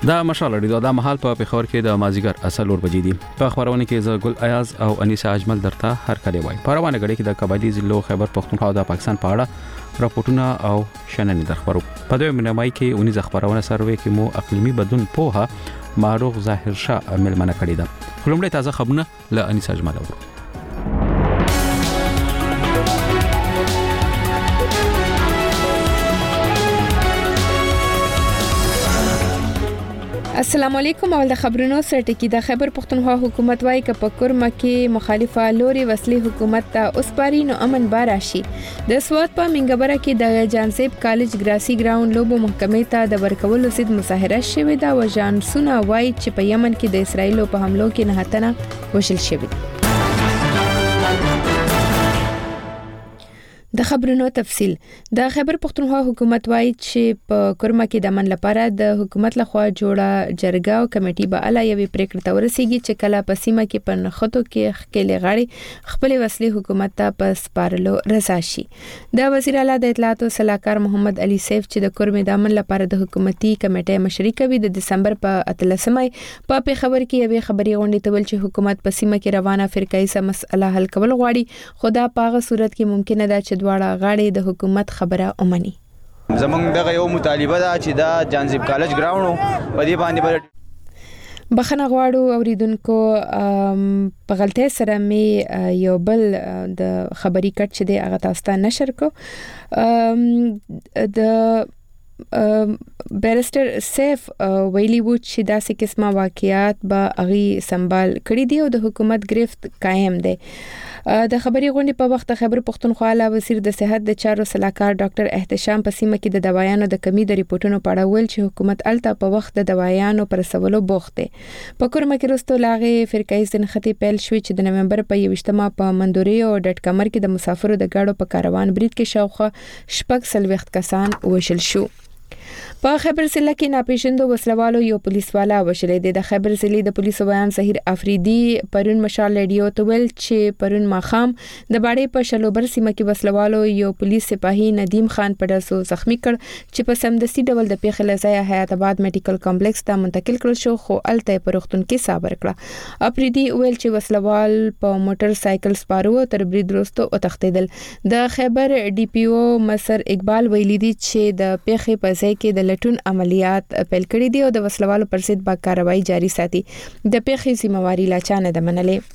دا مشال لري دا محل په پېښور کې د مازیګر اصل ور بجې دي په خبرونه کې ز ګل ایاز او انیسا اجمل درته هر کله وای په روانه غړي کې د کبادي ضلع خیبر پختونخوا او د پاکستان په اړه راپورټونه او شننې درخبرو په دوی منمای کې اونې خبرونه سروي کې مو اقلیمي بدلون پوها معروف ظاهر شاه ملمنه کړی ده خلمړې تازه خبرونه ل انیسا اجمل اورو. السلام علیکم اول د خبرونو سره ټکی د خیبر پختونخوا حکومت وايي ک په کورما کې مخالفه لوري وسلې حکومت ته اوسپاري نو امن باراشي د سواد په منګبره کې د جانسیب کالج ګراسي ګراوند لوبو محکمې ته د ورکولو سید مظاهره شوې ده و جانسونه وايي چې په یمن کې د اسرایل په حملو کې نه هتنه وشل شوی. د خبرونو تفصیل د خیبر پختونخوا حکومت وايي چې په کورما کې د امن لپاره د حکومت لخوا جوړه جرګه او کمیټي به اعلی یوې پریکړې ته ورسیږي چې کله په سیمه کې په نخښتو کې خکلې غاړي خپل وسلې حکومت ته په سپارلو رضا شي. د وزیر اعلی د اطلاعات او صلاحکار محمد علي سیف چې د کورمې د امن لپاره د حکومتي کمیټې مشري کوي د دسمبر په 13مه په پیښور کې یوې خبري غونډې ته ول چې حکومت په سیمه کې روانه فرقایي مسله حل کول غواړي خدا په هغه صورت کې ممکنه ده چې دواړه غاړي د حکومت خبره اومني. زمونږ دغه یو مطالبه ده چې دا جانسیب کالج ګراوند په دې باندې بخنه غواړو اوریدونکو په غلطۍ سره می یو بل د خبري کټ چې د هغه تاسو ته نشر کو د بیرستر سیف ویلی وو چې داسې قسمه واقعیات به اغي سنبال کړی دی او د حکومت گرفت قائم دی. د خبري غونډې په وخت خیبر پختونخوا علاوه وزیر د صحت د چارو صلاحکار ډاکټر احتشام په سیمه کې د دوايانو د کمی د ریپورتونو په اړه ویل چې حکومت الته په وخت د دوايانو پر سوالو بوخت دی. په کورما کې رستو لاغه فرقایي سنختي پیل شوې چې د نومبر په 28مه په مندوري او ډټ کمر کې د مسافرو د گاډو په کاروان برید کې شاوخه شپږ سلويخت کسان وشل شو. په خیبر ضلع کې ناپېژندو وسلوالو یو پولیس والا وشلې د خیبر ضلع د پولیسو بیان ظهیر افریدي پرون مشال رادیو ته ویل چې پرون ماخام د باړې په شلوبر سیمه کې وسلوالو یو پولیس سپاهي ندیم خان په داسو زخمی کړ چې په سمدستي ډول د پیښې لځای حیات آباد میډیکل کمپلیکس ته منتقل کړل شو خو الته په روغتون کې صابر کړه. افریدي ویل چې وسلوال په موټر سایکل سپارو تر برید وروسته او تختیدل. د خیبر ډي پی او مسر اقبال ویلي دي چې د پیښې په ځای کې د لټون عملیات پیل کړي دي او د وسلوالو پر ضد با کاروایی جاري ساتي. د پیښې ذمہواری لا چانه د منلې.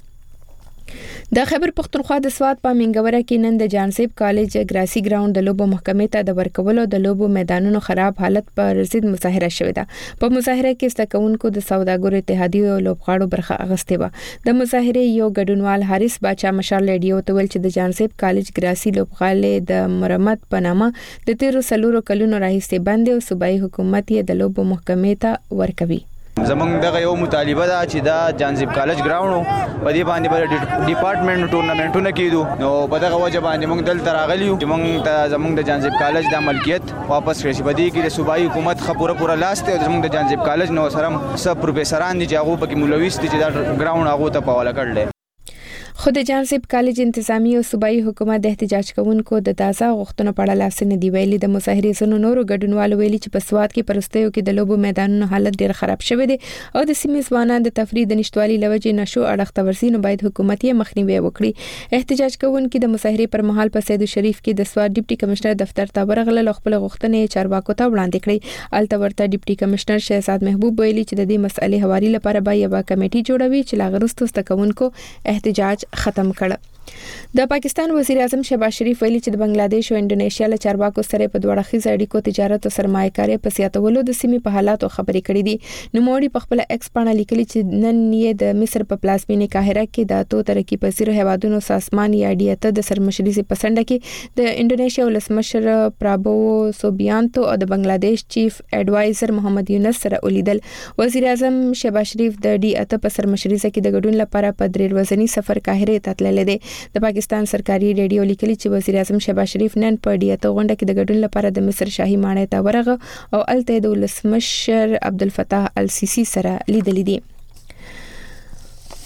د خیبر پختونخوا د سواد په منګوره کې نن د جانسیب کالج ګراسي ګراوند د لوبو محکمې ته د ورکولو د لوبو میدانونو خراب حالت پر ضد مظاهره شوې ده. په مظاهره کې استکونکو د سوداګرو اتحادیې او لوبغاړو برخه اخیستې و. د مظاهره یو ګډونوال حارث باچا مشال رادیو ته ویل چې د جانسیب کالج ګراسي لوبغاړي د مرمت په نامه د 13 کلونو راهیسې بند او صوبایي حکومت یې د لوبو محکمې ته ورکوي. زمونږ دغه یو مطالبه ده چې دا جانسیب کالج ګراوند په دې باندې ډپارټمنټ ټورنمنټونه کیدو نو په دغه وجه باندې موږ دلته راغلیو چې موږ ته زمونږ د جانسیب کالج د ملکیت واپس کړي شي. په دې کې د صوبایي حکومت خبره لاس ته زمونږ د جانسیب کالج نو سره سب پروفیسوران دي چې هغه پکې مولویست دي چې دا ګراوند هغه ته په حواله کړل. خو د جانسیب کالج انتظامی او صوبایي حکومت د احتجاج کوونکو د تازه غوښتنو په اړه لاسنه دی ویلي. د مظاهرې زونو نورو ګډونوالو ویلي چې په سواد کې پرستیو کې د لوبو میدانونو حالت ډیر خراب شوی دی او د سیمې ځوانان د تفریح د نشټوالي لوجې نشو اړخ ورسي نو باید حکومت یې مخنیوي وکړي. احتجاج کوونکو د مظاهرې پر مهال په سید شریف کې د سواد ډیپټي کمشنر دفتر ته ورغلل خپل غوښتنې چارواکو ته وړاندې کړې. الته ورته ډیپټي کمشنر شهزاد محبوب ویلي چې د دې مسئلې حوالي لپاره به یو کمیټي جوړوي چې لاغرستو استکونکو احتجاج ختم کړي. د پاکستان وزیر اعظم شهباز شریف ویلي چې د بنگلاديش او انډونیشیا له چارواکو سره په دوه اړخیزه اړیکو تجارت او سرمایه‌کاري په سیاتولو د سیمې په حالاتو خبرې کړې دي. نوموړي په خپل ایکس باندې لیکلي چې نن یې د مصر په پلازمینه قاهره کې د اتو ترقی پذیر هیوادونو سازمان یا ډیټا د سرمشري په سنډه کې د انډونیشیا ولسمشر پرابوو سوبیانتو او د بنگلاديش چیف ایڈوایزر محمد یونس سره ولیدل. وزیر اعظم شهباز شریف د ډیټا په سرمشري کې د ګډون لپاره په 3 ورځنی سفر قاهره ته تللی دی. د پاکستان سرکاري ریډیو لیکلي چې وزیر اعظم شهباز شریف نن په ډیټا غونډه کې د ګډون لپاره د مصر شاهي ماڼۍ ته ورغه او الته د ولسمشر عبدالفتاح السیسی سره لیدل دي.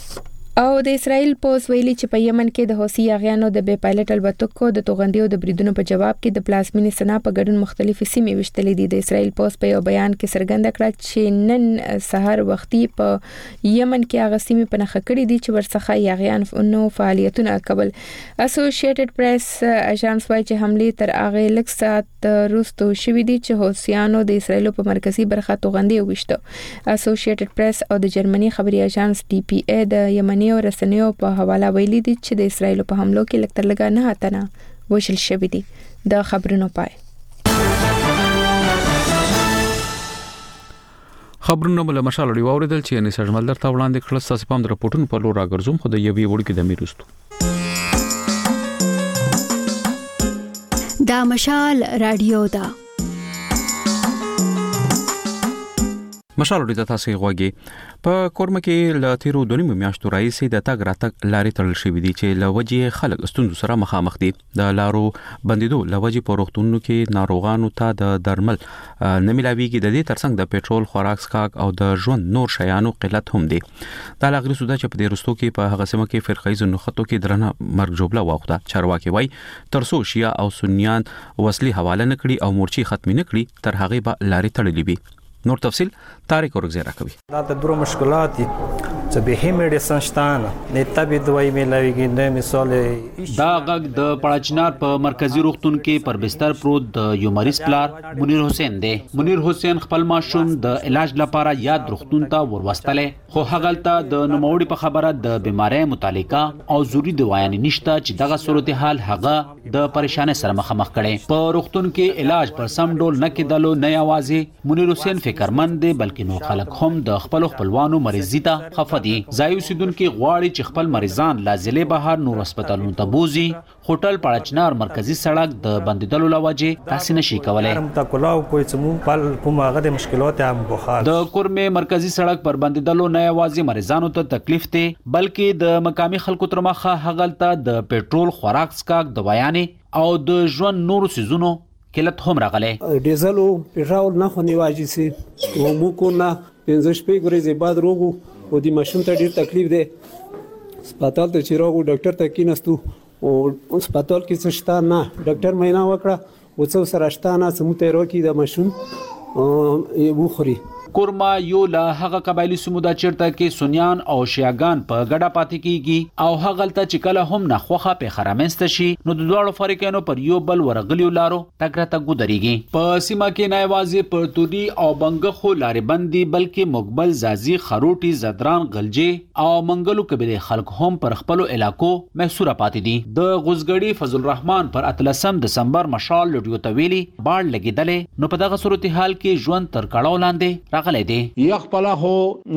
او د اسرایل پوز ویلي چې په یمن کې د حوثي اغیانو د بې پایلټ الوتکو د توغندیو د بریدونو په جواب کې د پلازمینې سنا په ګډون مختلفې سیمې وشتلې دي. د اسرایل پوز په یو بیان کې څرګنده کړه چې نن سحر وختي په یمن کې هغه سیمې په نخښه کړې دي چې ورڅخه اغیان نو فعالیتونه کول. اسوسییټډ پریس اژانس وايي چې حمله تر هغه لږ ساعت وروسته شوې دي چې حوثیانو د اسرایل په مرکزی برخه توغندي وشته. اسوسییټډ پریس او د جرمني خبري اژانس ډي پي اي د یمني رسنیو په حواله ویلي دي چې د اسرایل په حملو کې لکتر لګا نه هاتنه وشل شوې دي. د خبرونو پای خبرونه بل مشال دی اوریدل چې انیس اجمل درته وړاندې کړل. تاسو په اندر راپورټونو په لور راګرځوم خو د یوې وړ کې د میرستو دا مشال رادیو دا مشال دی تاسو غوږی په کورم کې ل تیرو دونیمو میاشتو راځي د تاګ راتګ لارې تړل شوې دي چې لوجې خلک ستونزو سره مخامخ دي. د لارو بندیدو لوجې په روغتونونو کې ناروغانو ته د درمل نه ملاويږي. د دې ترڅنګ د پېټرول خوراک سکاک او د ژوند نور شیانو قلت هم دي. دا لاغري سودا چې په دې رستو کې په هغه سیمه کې فرقایي نخښتو کې درنه مرګ جوړه واخته. چارواکي وای ترسو شیا او سنیان وسلې حواله نکړي او مورچی ختمي نکړي تر هغه به لارې تړلې وي. نور تفصیل طارق اورګزی راکوي. دا د درو مشکلات دي چې به هم میډیسن شتان نه طبي دوايي ملاويږي. نه مثال دا غږ د پړاچنار په مرکزی روغتون کې پر بستر پروت د یو مریض پلار منیر حسین دی. منیر حسین خپل ماشوم د علاج لپاره یاد روغتون ته ورواستلې خو هغلته د نوموړي په خبره د بیماری متعلقه او ضروري دوايانې نشته چې دغه صورتحال هغه د پریشانه سره مخامخ کړي. په روغتون کې علاج پر سم ډول نه کېدلو نه یوازې منیر حسین فکرمند دی بلکې نو خلک هم د خپلوانو مریضي ته خفه دي. ځایو سیدونکو غواړي چې خپل مریضان لازلې بهر نور هسپتالونو ته بوزي. هوټل پړاچنار مرکزی سړک د بندیدلو لوجه تاسو نشي کولای. د کورمه مرکزی سړک پر بندیدلو نه یوازې مریضانو ته تکلیف دی بلکې د مقامی خلکو تر مخه هغلته د پېټرول خوراک سکاک دوايانې او د ژوند نور سيزونو کلت هم راغله. ډیزل او پېټرول نه خونی واجی سي او مو کو نه 15 شپې ورځې بعد روغو او د ماشوم ته ډیر تکلیف دی. هسپتال ته چې راغو ډاکټر ته کیناستو او هسپتال کې څه شته نه. ډاکټر مینا وکړه او څو سره شته نه سمته راکی د ماشوم یو خوري. کورما یو له هغه قبایلی سمو د چیرته کې سنیان او شیعاګان په ګډه پاتې کیږي او هغلته چې کله هم نخوخه په خرامنست شي نو د دوړو فریقانو پر یو بل ورغلیو لارو تګرته ګودريږي. په سیمه کې نه یوازې په توري او بنګخو لارې بندي بلکې مقبل زازي خروټي زدران غلجي او منګلو قبيله خلک هم پر خپل علاقو محصور پاتې دي. د غوزګړي فضل الرحمن پر 13 دسمبر مشال لډیو تویلی باړ لګیدلې نو په دغه صورتحال کې ژوند تر کړهو لاندې راغلی دی. یخ پلا هو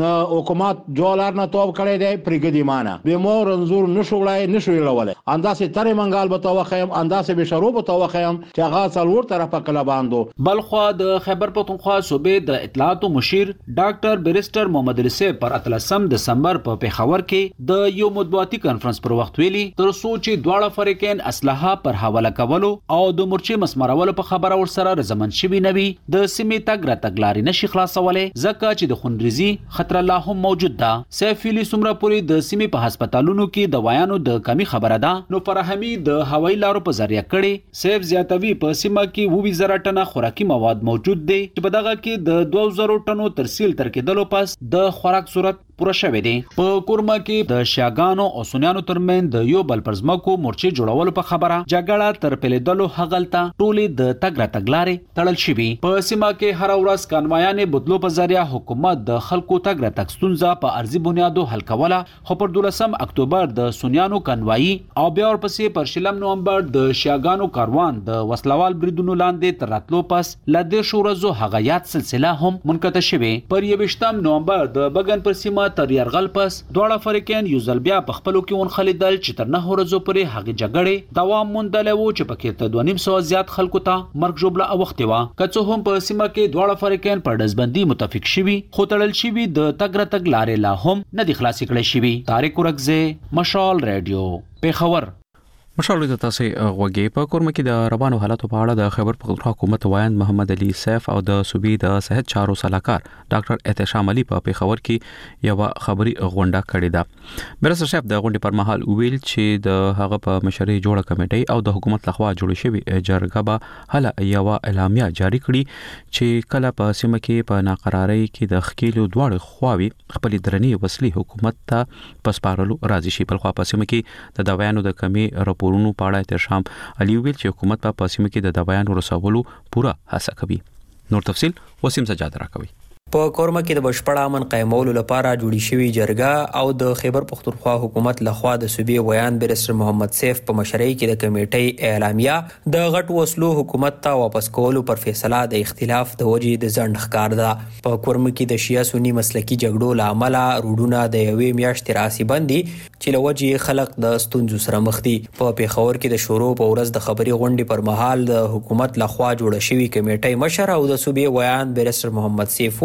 حکومت جولار نه توب کړی دی پرګدی مانه به مور انزور نشوړای نشویلوله انداسې ترې منګال به توخیم انداسې به شروع به توخیم چې هغه څلور طرفه کله باندو. بلخوا د خیبر پختونخوا صوبې د اطلاعات مشیر ډاکټر بیرستر محمد رسی پر 13 دسمبر په پیښور کې د یو مطبوعاتي کانفرنس پر وخت ویلي تر څو چې دواړه فریقین اسلحه پر حواله کولو او د مورچې مسمرولو په خبره ورسره رضامند شوي نوي د سیمې تګ را تګلاري نشي خلاصولې ځکه چې د خونریزي خطر لا هم موجود ده. سیف ویلی سمره پوری د سیمې په هسپتالونو کې دوايانو د کمی خبره ده نو فراهمي د هوایي لارو په ذریعہ کړي. سیف زیاتوي په سیمه کې 20,000 ټنه خوراکي مواد موجود دي چې په دغه کې د 2000 ټنو ترسیل تر کېدلو پس د خوراک صورت پوره شوه دي. په کورما کې د شیاګانو او سنیانو ترمن د یو بل پرزمکو مورچې جوړولو په خبره جګړه تر پیلېدلو هغلته ټولې د تګ را تګلارې تړل شوي. په سیمه کې هر ورځ کانوایانې بدلو په ذریعہ حکومت د خلکو تګ را تګ ستونزه په ارزي بنیادو حل کوله خو پر 12 اکتوبر د سنیانو کانوایي او بیا ورپسې پر 16 نومبر د شیاګانو کاروان د وسلوال بریدونو لاندې تر راتلو پس لدې شورزو هغه یاد سلسله هم منقطع شوه. پر 28 نومبر د بغن پر سیمه تر يرغل پس دواړه فریقین یو ځل بیا په خپلو کې ونخلیدل چې تر 9 ورځو پورې هغه جګړې دوام موندل وو چې پکې ته 2.5 زیات خلکو ته مرګ جوړه اوختي و. کڅو هم په سیمه کې دواړه فریقین پر دزبندي متفق شوي خو تړل شوي د تګ را تګ لارې لا هم نه دي خلاصې کړې شوي. طارق اورګزی مشال رادیو پیښور. مشاورې ته تاسو غوږی په کورم کې د روانو حالاتو په اړه د خیبر پختونخوا حکومت وایند محمد علي سیف او د صوبې د صحت چارو صلاحکار ډاکټر احتشام علي په پیښور کې یو خبري غونډه کړې ده. برسر شپ د غونډې پر مهال ویل چې د هغه په مشرۍ جوړه کمیټه او د حکومت لخوا جوړ شوی جرګه به هله یو اعلامیه جاری کړي چې کله په سیمه کې په ناقراری کې د خکیلو دواړو خواوي خپل درنی وسلې حکومت ته پسپارلو راځي شي. په خوا په سیمه کې د دوايانو د کمی پورونو پاړه احتشام علي ویل چې حکومت په سیمه کې د دوايانو رسولو پوره هڅه کوي. نور تفصيل وسیم سجاد راکوي. په کورمه کې د بشپړ امن قائمولو لپاره جوړی شوی جرګه او د خیبر پختونخوا حکومت لخوا د صوبې ویان بیرستر محمد سیف په مشرۍ کې د کمیټې اعلامیه د غټ وسلو حکومت ته واپس کولو پر فیصله د اختلاف د وجې د ځند ښکار ده. په کورمه کې د شیعه سنی مسلکی جګړو لامل روډونه د یوې میاشتې راسي بندي چې لوجې خلق د ستونزو سره مخ دي. په پیښور کې د شورو په ورځ د خبري غونډې پر مهال د حکومت لخوا جوړه شوی کمیټې مشر او د صوبې ویان بیرستر محمد سیف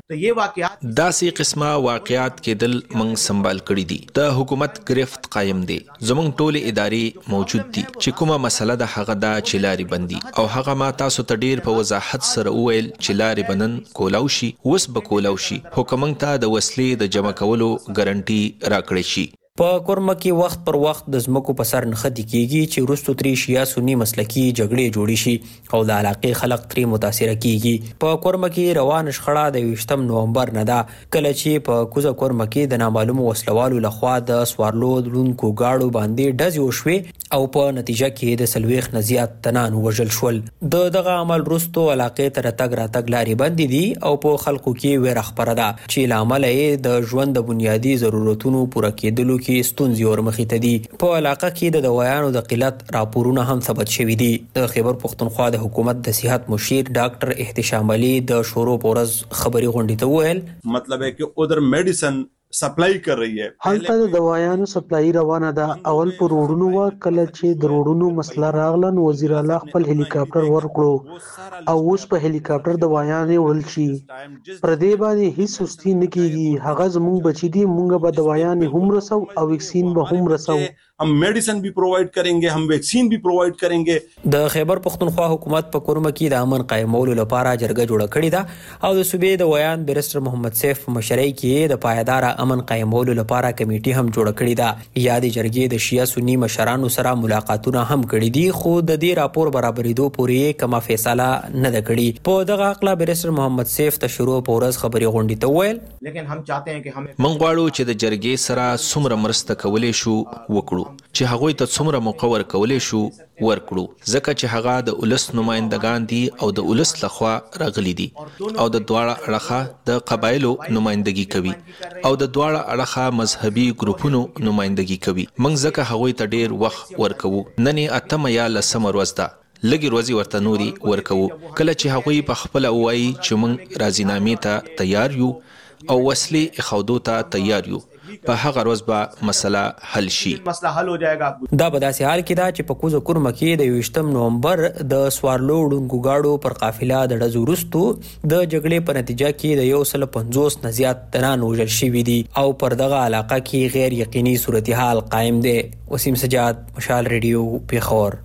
داسې قسمه واقعات کېدل موږ سنبال کړی دي. د حکومت گرفت قائم دي. زموږ ټولې ادارې موجود دي چې کومه مسله د هغه د چلاري بندي او هغه ما تاسو ته ډیر په وضاحت سره وویل چې لارې بنن کولاو شي وس به کولاو شي. حکومت ته د وسلې د جمع کولو ګارانټي راکړی شي. په کورمه کې وخت پر وخت د زمکو په سر نختی کیږي چې وروسته تری شیعه سنی مسلکی جګړې جوړې شي او د علاقې خلک تری متاثر کیږي. په کورمه کې روان شخړه د 28 نومبر نه ده کله چې په کوزه کورمه کې د نامعلوم وسلوالو لخوا د سوارلو دلونکو گاړو باندې ډزې وشوې او په نتیجه کې د سلويخ نزيات تنان وژل شول. دغه عمل وروسته علاقې تر تګ راتګ لارې بندې دي او په خلکو کې ویره خبره ده چې لامل یې د ژوند د بنیادی ضرورتونو پوره کېدلو کې ستونزې ورمخې ته دي. په علاقه کې د دوايانو د قلت راپورونه هم ثبت شوي دي. د خیبر پختونخوا د حکومت د صحت مشیر ډاکټر احتشام علي د شورو په ورځ خبري غونډې ته وویل مطلب ہے کہ ادھر میڈیسن سپلای کر رہی ہے. هلته د دوايانو سپلای روانه ده. اول پر روډونو وا کله چې د روډونو مسله راغلن وزیر اعلی خپل هلیکاپټر ورکړو او اوس په هلیکاپټر دوايانې وړل شي. پر دې باندې هیڅ سستی نه کیږي. هغه زموږ بچی دي مونږ به دوايانې هم رسو او ویکسین به هم رسو. हम मेडिसिन भी प्रोवाइड करेंगे हम वैक्सीन भी प्रोवाइड करेंगे. د خیبر پختونخوا حکومت په کورمه کې د امن قائمولو لپاره جرګه جوړه کړې ده او د صوبې د ویان بیرستر محمد سیف مشرۍ کې د پایدار امن قائمولو لپاره کمیټه هم جوړه کړې ده. یادې جرګې د شیعه سنی مشرانو سره ملاقاتونه هم کړې دي خو د دې راپور برابرېدو پورې کومه فیصله نه ده کړې. په دغه اقلا بیرستر محمد سیف ته شروع په ورځ خبري غونډې ته ویل لیکن هم چاہتے ہیں کہ هم من غواړو چې د جرګې سره څومره مرسته کولې شو وکړو چې هغوی ته څومره موقع ورکولې شو ورکړو ځکه چې هغه د ولس نمائندگان دي او د ولس لخوا راغلي دي او د دواړه اړخه د قبایلو نمائندګي کوي او د دواړه اړخه مذهبي ګروپونو نمائندګي کوي. موږ ځکه هغوی ته ډیر وخت ورکوو. نن اتم یا لسم ورځ ده لګي ورځي ورته نوري ورکوو. کله چې هغوی په خپل وایي چې موږ راضینامې ته تیار یو او وسلې اخودو ته تیار یو په هغه ورځ به مسله حل شي. مسله حل हो जाएगा. دا په داسې حال کې دا چې په کوزه کورمه کې د 28 نومبر د سوارلو ډونکو گاړو پر قافله د ډزو وروسته د جګړې په نتیجه کې د 150 نه زیات تنان وژل شوي دي او پر دغه علاقه کې غیر یقیني صورتحال قائم دی. وسیم سجاد مشال ریډیو پیښور.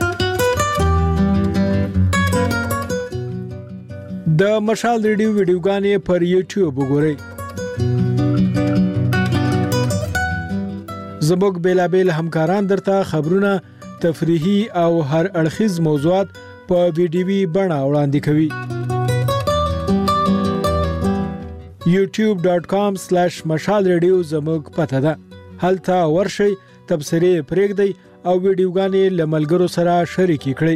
د مشال ریډیو ویډیوګانې پر یوټیوب وګورئ. زموږ بیلابیل همکاران درته خبرونه تفریحي او هر اړخیز موضوعات په ویډیوي بڼه وړاندې کوي. youtube.com/مشال ریډیو زموږ پته ده. هلته ورشئ تبصرې پرېږدئ او ویډیوګانې له ملګرو سره شریکې کړئ.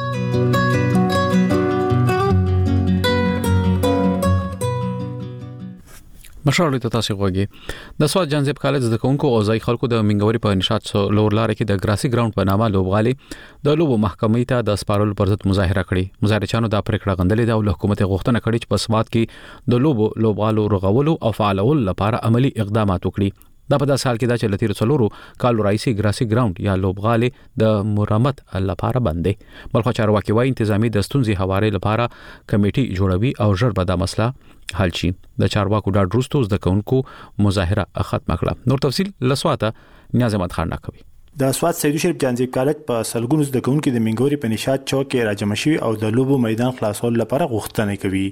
مشال ته تاسو غوږی د سواد جانزیب کالج د کوونکو او ځای خلکو د منګوري په نشاط لور لار کې د ګراسي ګراوند په نامه لوبغالي د لوبو محکمې ته د سپارلو پر ضد مظاهره کړې. مظاهرچیانو د پریکړه غندلې ده او حکومت غوښتنه کړې چې په سواد کې د لوبغالو رغولو او فعالولو لپاره عملی اقدامات وکړي. دا په داسې حال کې دا چې لتیر څلورو کالو رئیسي ګراسي ګراوند یا لوبغالي د مرمت لپاره بند دي. بلخو چارواکي وايي انتظامی د ستونزې حواله لپاره کمیټي جوړوي او ژر به دا مسله حل شي. د چارواکو ډاډ وروسته د کونکو مظاهره ختم کړه. نور تفصيل لسواته نیاز احمد خان راکوي. د سواد سیدو شریف جانزیب کالج په سلګونو زده کوونکو د منګوري په نشاط چوک کې راجمع شوي او د لوبو میدان خلاصول لپاره غوښتنه کوي.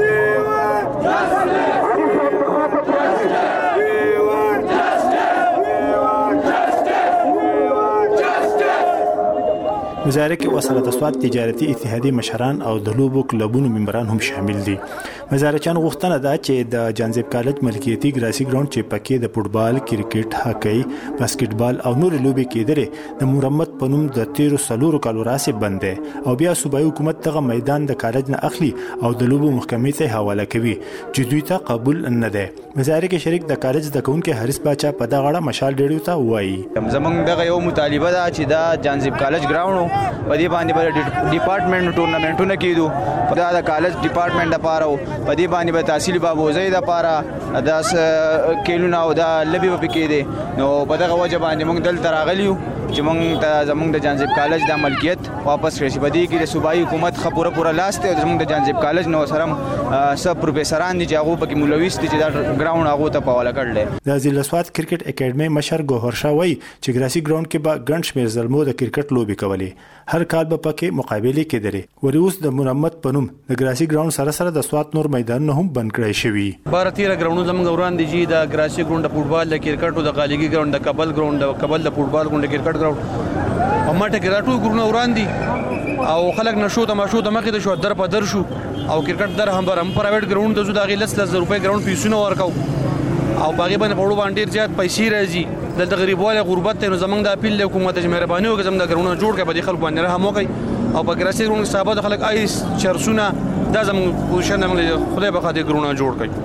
مظاهره کې وسره د سواد تجارتي اتحادیې مشران او د لوبو کلبونو ممبران هم شامل دي. مظاهرچیان غوښتنه ده چې د جانزیب کالج ملکیتي ګراسي ګراوند چې پکې د فوټبال، کرکټ، هاکی، باسکټبال او نور لوبې کېدلې د مرمت په نوم د 13 کالو راځي بند او بیا صوبایي حکومت دغه میدان د کالج نه اخلي او د لوبو محکمې ته حواله کوي چې دوی ته قبول نه ده. مظاهره کې شریک د کالج د کونکو حارث باچا په دغه اړه مشال ډیډیو ته وایي زمونږ دغه یو مطالبه ده چې دا جانزیب کالج ګراوند په دې باندې به ډپارټمنټ ټورنمنټونه کېدو دا د کالج ډپارټمنټ لپاره په دې باندې به تحصیل بابوزي لپاره د کېلونه او د لبي په کې دي نو په دغه وجه باندې موږ دلته راغلیو چې موږ ته زمونږ د جانزیب کالج د ملکیت واپس کړي شي. په دې کې د صوبایي حکومت خپوره لاس ته زمونږ د جانزیب کالج نو سره سب پروفیسوران دي چې هغه پکې مولویس دي چې دا ګراوند هغه ته پاوله کړل. د ضلع سواد کرکټ اکیډمي مشر ګوهر شاه وایي چې ګراسي ګراوند کې به ګڼ شمېر زلمو د کرکټ لوبي کولې. هر کال به پکې مقابله کېدلې. ورې اوس د مرمت پنوم د ګراسي ګراوند سره د سواد نور میدانونه هم بند کړی شوی. 12 ګراوند زموږ وران دي چې د ګراسي ګراوند د فوټبال، د کرکټ او د غالګي ګراوند، د کبل ګراوند، د کبل د فوټبال ګراوند، د کرکټ ګراوند او ماټه ګراټو ګرونه وران دي او خلک نشو د ماشو د مخې د شو در په در شو او کرکټ در هم پرایویټ ګراوند د زو د غیلس روپے ګراوند پیسونه ورکاو او باغې باندې په وړو باندې زیات پیسې راځي. دلته غریبواله غربت ته نو زمنګ د اپیل له حکومت چې مهرباني وکړي زموږ د ګراوند جوړ کړي په دې خلکو باندې رحم وکړي او په ګراسي ګراوند صاحب د خلک آیس چرسونه دا زموږ پوزیشن موږ خدای په خاطر ګراوند جوړ کړي.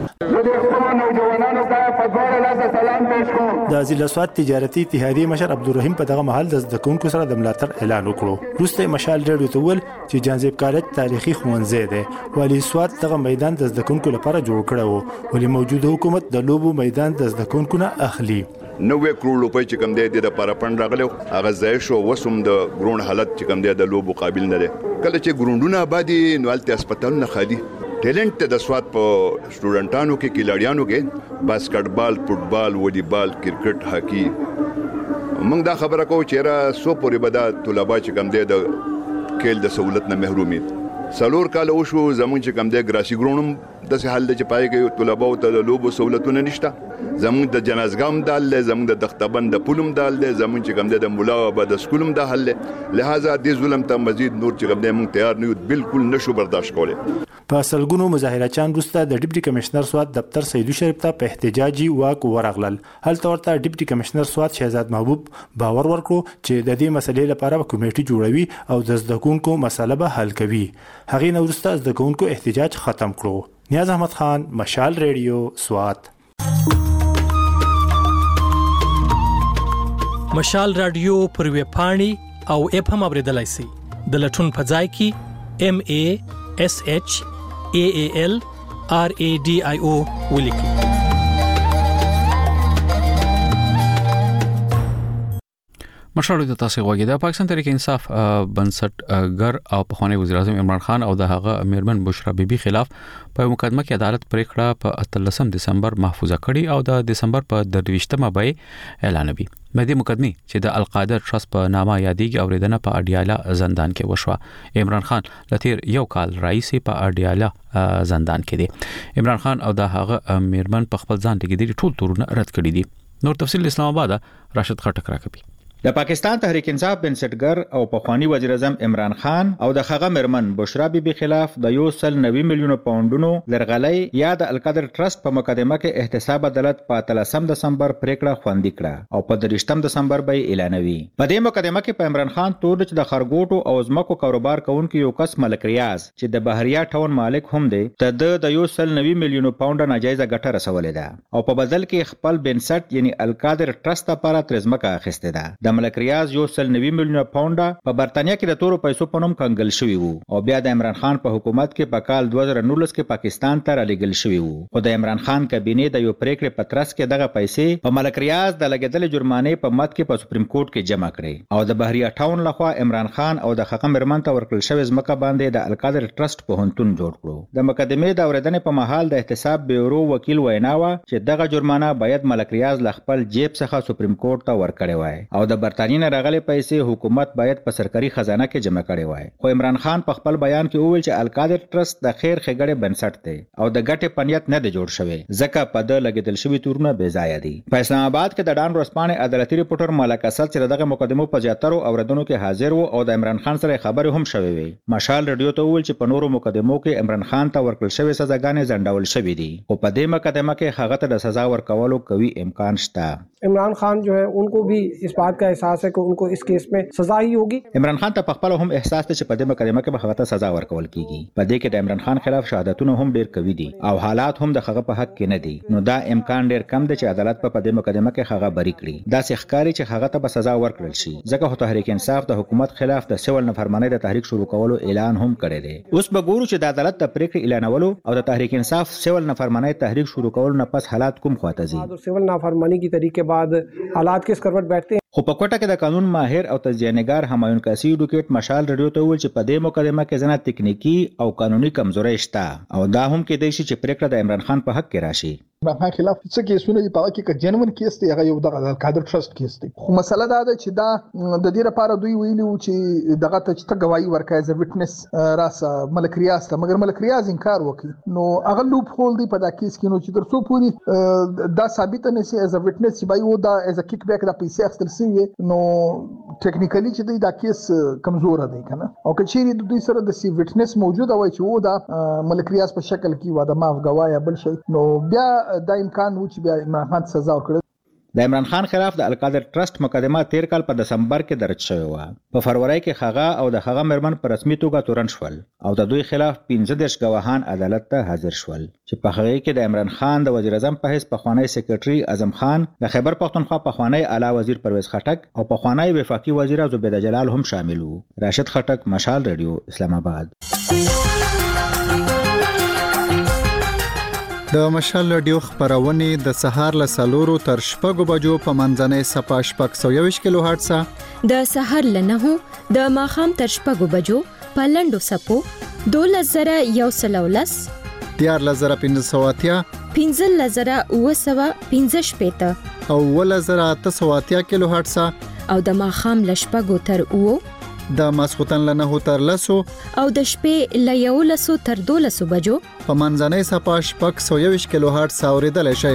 د ضلع سواد تجارتي اتحادیې مشر عبدالرحیم په دغه محل د زده کوونکو سره د ملاتړ اعلان وکړو. وروسته مشال ډیډیو ته وویل چې جانزیب کالج تاریخي ښوونځی دی ولی سواد دغه میدان د زده کوونکو لپاره جوړ کړی و ولی موجوده حکومت د لوبو میدان د زده کوونکو نه اخلي. 90 کروڑ روپۍ چې کوم دی د لپاره پند راغلو هغه ځای شو وسوم د ګراوند حالت چې کوم دی د لوبو قابل نه دی. کله چې ګراوندونه آبادی نوالته هسپتالونه خالي ټیلنټ د سواد په سټوډنټانو کې کلاړیانو کې باسکټبال، فوټبال، والیبال، کرکټ، هاکی موږ دا خبره کوو چې را سو پورې بدا طلبه چې کوم دی د کېل د سہولت نه محرومي. سلور کال وشو زمونږ چې کوم دی ګراسي ګراوند د څه حل د چې پای کې طلبه او د لوبو سہولتونه نشته. زمونږ د جنازګام دال له زمونږ د تختبند د پولم دال له زمونږ چې کوم د مولا او د سکولم د حل لہذا د ظلم ته مزید نور چې کوم دی موږ تیار نه یو بالکل نشو برداشت کولای. په سلګونو مظاهرچیان وروسته د ډیپټي کمشنر سواد دفتر سیدو شریف ته په احتجاجي واک ورغلل. هلته ورته ډیپټي کمشنر سواد شهزاد محبوب باور ورکړو چې د دې مسلې لپاره کمیټه جوړوي او د زده کوونکو مسله به حل کوي. هغه نو وروسته زده کوونکو احتجاج ختم کړو. نیاز احمد خان، مشال ریډیو، سواد. مشال رادیو پر ویب پاڼې او اپ هم اوریدلای شئ. د لټون په ځای کې MASHALRADIO ولیکئ. مشال د تاسو غوږی د پاکستان تحریک انصاف بنسټګر او پخوانی وزیر اعظم عمران خان او د هغه میرمن بشرا بیبي خلاف په مقدمه کې عدالت پریکړه په 13 دسمبر محفوظه کړي او د دسمبر په 23مه به اعلانوي. مدي مقدمه چې د القاعده ټرست په نامه یادېږي اوریدنه په اډیاله زندان کې وشوه. عمران خان لتیر یو کال رئیس په اډیاله زندان کې دی. عمران خان او د هغه میرمن په خپل ځان لګیدي ټول تورونه رد کړي دي. نور تفصیل اسلام آباد راشد خټک راکوي. د پاکستان تحریک انصاف بنسټګر او پخوانی وزیر اعظم عمران خان او د هغه مرمن بشرا بیبي خلاف د 190 میلیون پاونډونو لرغلۍ یا د القدر ټرست په مقدمه کې احتساب عدالت په 13 دسمبر پریکړه خوندي کړه او په 23 دسمبر به اعلانوي. په دې مقدمه کې په عمران خان تور چې د خرګوټو او ځمکو کاروبار کوونکو یو کس ملک ریاض چې د بحریا ټاون مالک هم دی د 190 میلیون پاونډ ناجایزه ګټه رسولې ده او په بدل کې خپل بنسټ یعنی القدر ټرست لپاره ترزمکه اخیسته ده. د ملک ریاض 190 میلیون پاونډه په برتانیا کې د تورو پیسو په نوم کنګل شوی وو او بیا د عمران خان په حکومت کې په کال 2019 کې پاکستان ته رالیږل شوی وو. خو د عمران خان کابینه د یو پریکړې په ترڅ کې دغه پیسې په ملک ریاض د لګیدل جرمانې په مد کې په سپریم کورټ کې جمع کړې او د بحریا ټاون لخوا عمران خان او د هغه مرمن ته ورکړل شوی ځمکه باندې د القدر ټرست په هنتون جوړ کړو. د مقدمې د اوریدنې په محل د احتساب بیورو وکیل ویناوه چې دغه جرمانه باید ملک ریاض ل خپل جیب څخه سپریم کورټ ته ورکړي وای او د د برتانیې نه راغلي پیسې حکومت باید په سرکاري خزانه کې جمع کړي وای. خو عمران خان په خپل بیان کې وویل چې القادر ټرست د خیر ښېګړې بنسټ دی او د ګټې په نیت نه دی جوړ شوی ځکه په ده لګېدل شوي تورونه بې ځایه دي. په اسلام آباد کې د ډان ورځپاڼې عدالتي ریپورټر ملک اسد چې دغه مقدمو په زیاترو اوریدونکو کې حاضر وو او د عمران خان سره خبرې هم شوې وي. مشال رادیو ته وویل چې په نورو مقدمو کې عمران خان ته ورکړل شوې سزاګانې ځنډول شوې دي او په دې مقدمه کې هغه ته د سزا ورکولو قوي امکان شته. इमरान खान जो है उनको भी इस बात का एहसास है कि उनको इस केस में सजा ही होगी. عمران خان ته په خپل هم احساس ته چې په دې مقدمه کې به هغه ته سزا ورکول کیږي. په دې کې د عمران خان خلاف شهادتونه هم ډیر قوي دي او حالات هم د هغه په حق کې نه دي. نو دا امکان ډیر کم دی چې عدالت په دې مقدمه کې هغه بری کړي. دا ښکاري چې هغه ته به سزا ورکړل شي ځکه تحریک انصاف د حکومت خلاف د سیول نافرمانی د تحریک شروع کولو اعلان هم کړی دی. اوس به ګورو چې د عدالت د پریکړې اعلانولو او د تحریک انصاف سیول نافرمانی تحریک شروع کولو نه پس حالات کوم خواته ځي. سیول نافرمانی کی طریقے بعد حالات کس کروٹ بیٹھتے ہیں. خو په کوټه کې د قانون ماهر او تجزیه‌نګار همایون کاسی ایډوکیټ مشال رادیو ته وویل چې په دې مقدمه کې ځنه تکنیکی او قانوني کمزوري شته او دا هم کېدای شي چې پریکړه د عمران خان په حق کې راشي. عمران خان خلاف څه کیسونه دي په کې جنون کیس دی هغه یو د کادر ټرست کیس دی. خو مسله دا ده چې دا د دې لپاره دوی ویلي چې دغه ته چې گواہی ورکړي از وټنس راسه ملک ریاض ته مګر ملک ریاض انکار وکړي. نو هغه لوپ هول دی په دا کیس کې نو چې تر څو پوری دا ثابت نه شي از وټنس چې بای و دا از ا کیک بیک دا پیسې اخیستل شوی نو ټیکنیکلی چې دا کیس کمزور دی کنه او که چیرې د دوی سره د سی وټنس موجوده وای چې و دا ملک ریاض په شکل کې و دا معاف گواهی بل شي نو بیا دا امکان و چې بیا عمران خان سزا ورکړي. د عمران خان خلاف د القادر ټرست مقدمه 13 کال په دسمبر کې درج شوې و. په فروری کې هغه او د هغه مرمن په رسمي توګه تورن شول او د دوی خلاف 15 گواهان عدالت ته حاضر شول چې په هغه کې د عمران خان د وزیر اعظم په حیث پخوانی سیکریټري اعظم خان، د خیبر پختونخوا پخوانی اعلی وزیر پرویز خټک او پخوانی وفاقي وزیر زبیده جلال هم شامل وو. راشد خټک، مشال رادیو، اسلام آباد. د مشال رادیو خبرونه د سهار له 4 تر 6 بجو په منځنۍ صفه 620 کیلو هرتز د سهار له 9 د ماخام تر 6 بجو په لندو سپو 2113 14580 15915 او 1880 کیلو هرتز او د ماخام له 6 تر 9 د ماسختن له 9 تر 10 او د شپې له 11 تر 12 بجو په منځنۍ صفه 620 کیلو هرتز اوریدل شي.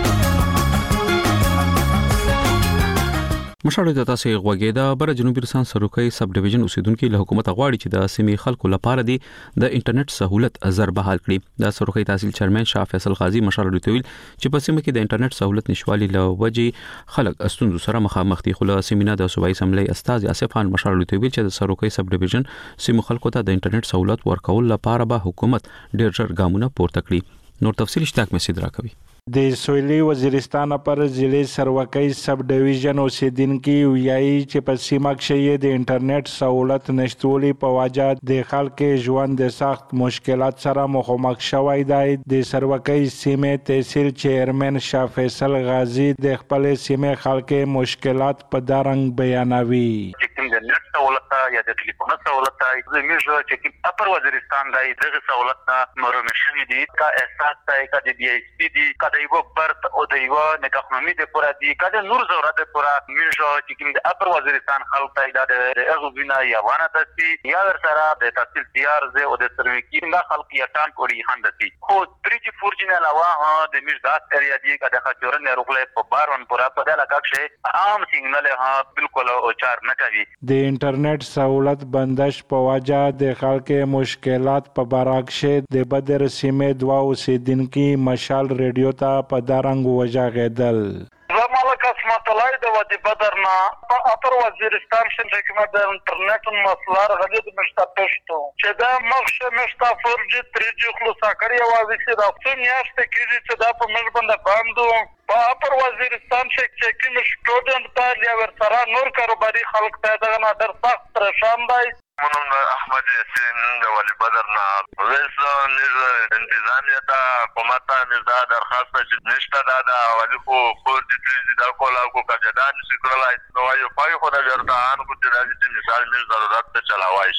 مشاړو د تاسو غوګې د بر جنوبي رسان سروکي سب ډیویژن اوسیدونکو له حکومت غواړي چې د سیمې خلکو لپاره د انټرنیټ سہولت ازر بحال کړي. د سروکي تحصیل چیرمن شاه فیصل قاضي مشاړو ته ویل چې په سیمه کې د انټرنیټ سہولت نشوالي له وجې خلک استونزو سره مخامخ دي. خو له سیمینار د صوبایي اسمبلی استاد اسف خان مشاړو ته ویل چې د سروکي سب ډیویژن سیمو خلکو ته د انټرنیټ سہولت ورکول لپاره به حکومت ډېر ژر ګامونه پورته کړي. نور تفصیل اشتاق مسید راکوي. د سویلي وزیرستان پر ضلع سروکي سب ډیویژن اوسیدونکو ویایي چې په سیمه کې د انټرنیټ سہولت نشټولي په وجه د خلکو ژوند د سخت مشکلات سره مخامخ شوی دی. د سروکي سیمه تحصیل چیرمن شاه فیصل قاضي د خپل سیمه خلکو مشکلات په دارنګ بیانوي. د نت سہولت یا د ټلیفون سہولت زموږ چې اپر وزیرستان دی دغه سہولت مرم شوی دی کا احساس دی کا د بي ایس پی دی کا د یو برت او د یو نکاحنامې د پورا دی کا د نور ضرورت پورا موږ چې د اپر وزیرستان خلک ته د هغه بنا یا وانه دسي یا ور سره د تحصیل تیار زه او د سروکي نه خلک یا ټان کوړي هندسي خو 3G 4G نه علاوه د موږ داس ایریا دی کا د خاطرن روغله په بارون پورا په دغه کښه عام سیګنال بالکل او چار نه کوي. د انټرنیټ سہولت بندش په وجه د خلکو مشکلات په براکشه د بدر سیمه دوا اوسیدونکو مشال رادیو ته په دارنګ وجاغېدل. زمالک اسمت الله د ودی بدرنا په اپر وزیرستان شن حکومت د انټرنیټ مسلار غلید مشتا پښتو چې دا مخشه مشتا 4G 3G خلاص کړی او چې دا څو میاشتې کېږي چې دا په موږ باندې باندې په اپر وزیرستان چې کوم سټوډنټ ته یا ور سره نور کاروباري خلک ته دا نه در سخت پریشان دی. منم احمد یاسین د ولی بدرنا ویسون انتظامیه حکومت نه درخواست چې نشته دا ولی خو د کولا کو کجدان شکرلای نو یو پای خو دا ورته ان کو چې د مثال مې ضرورت ته چلاوای شي.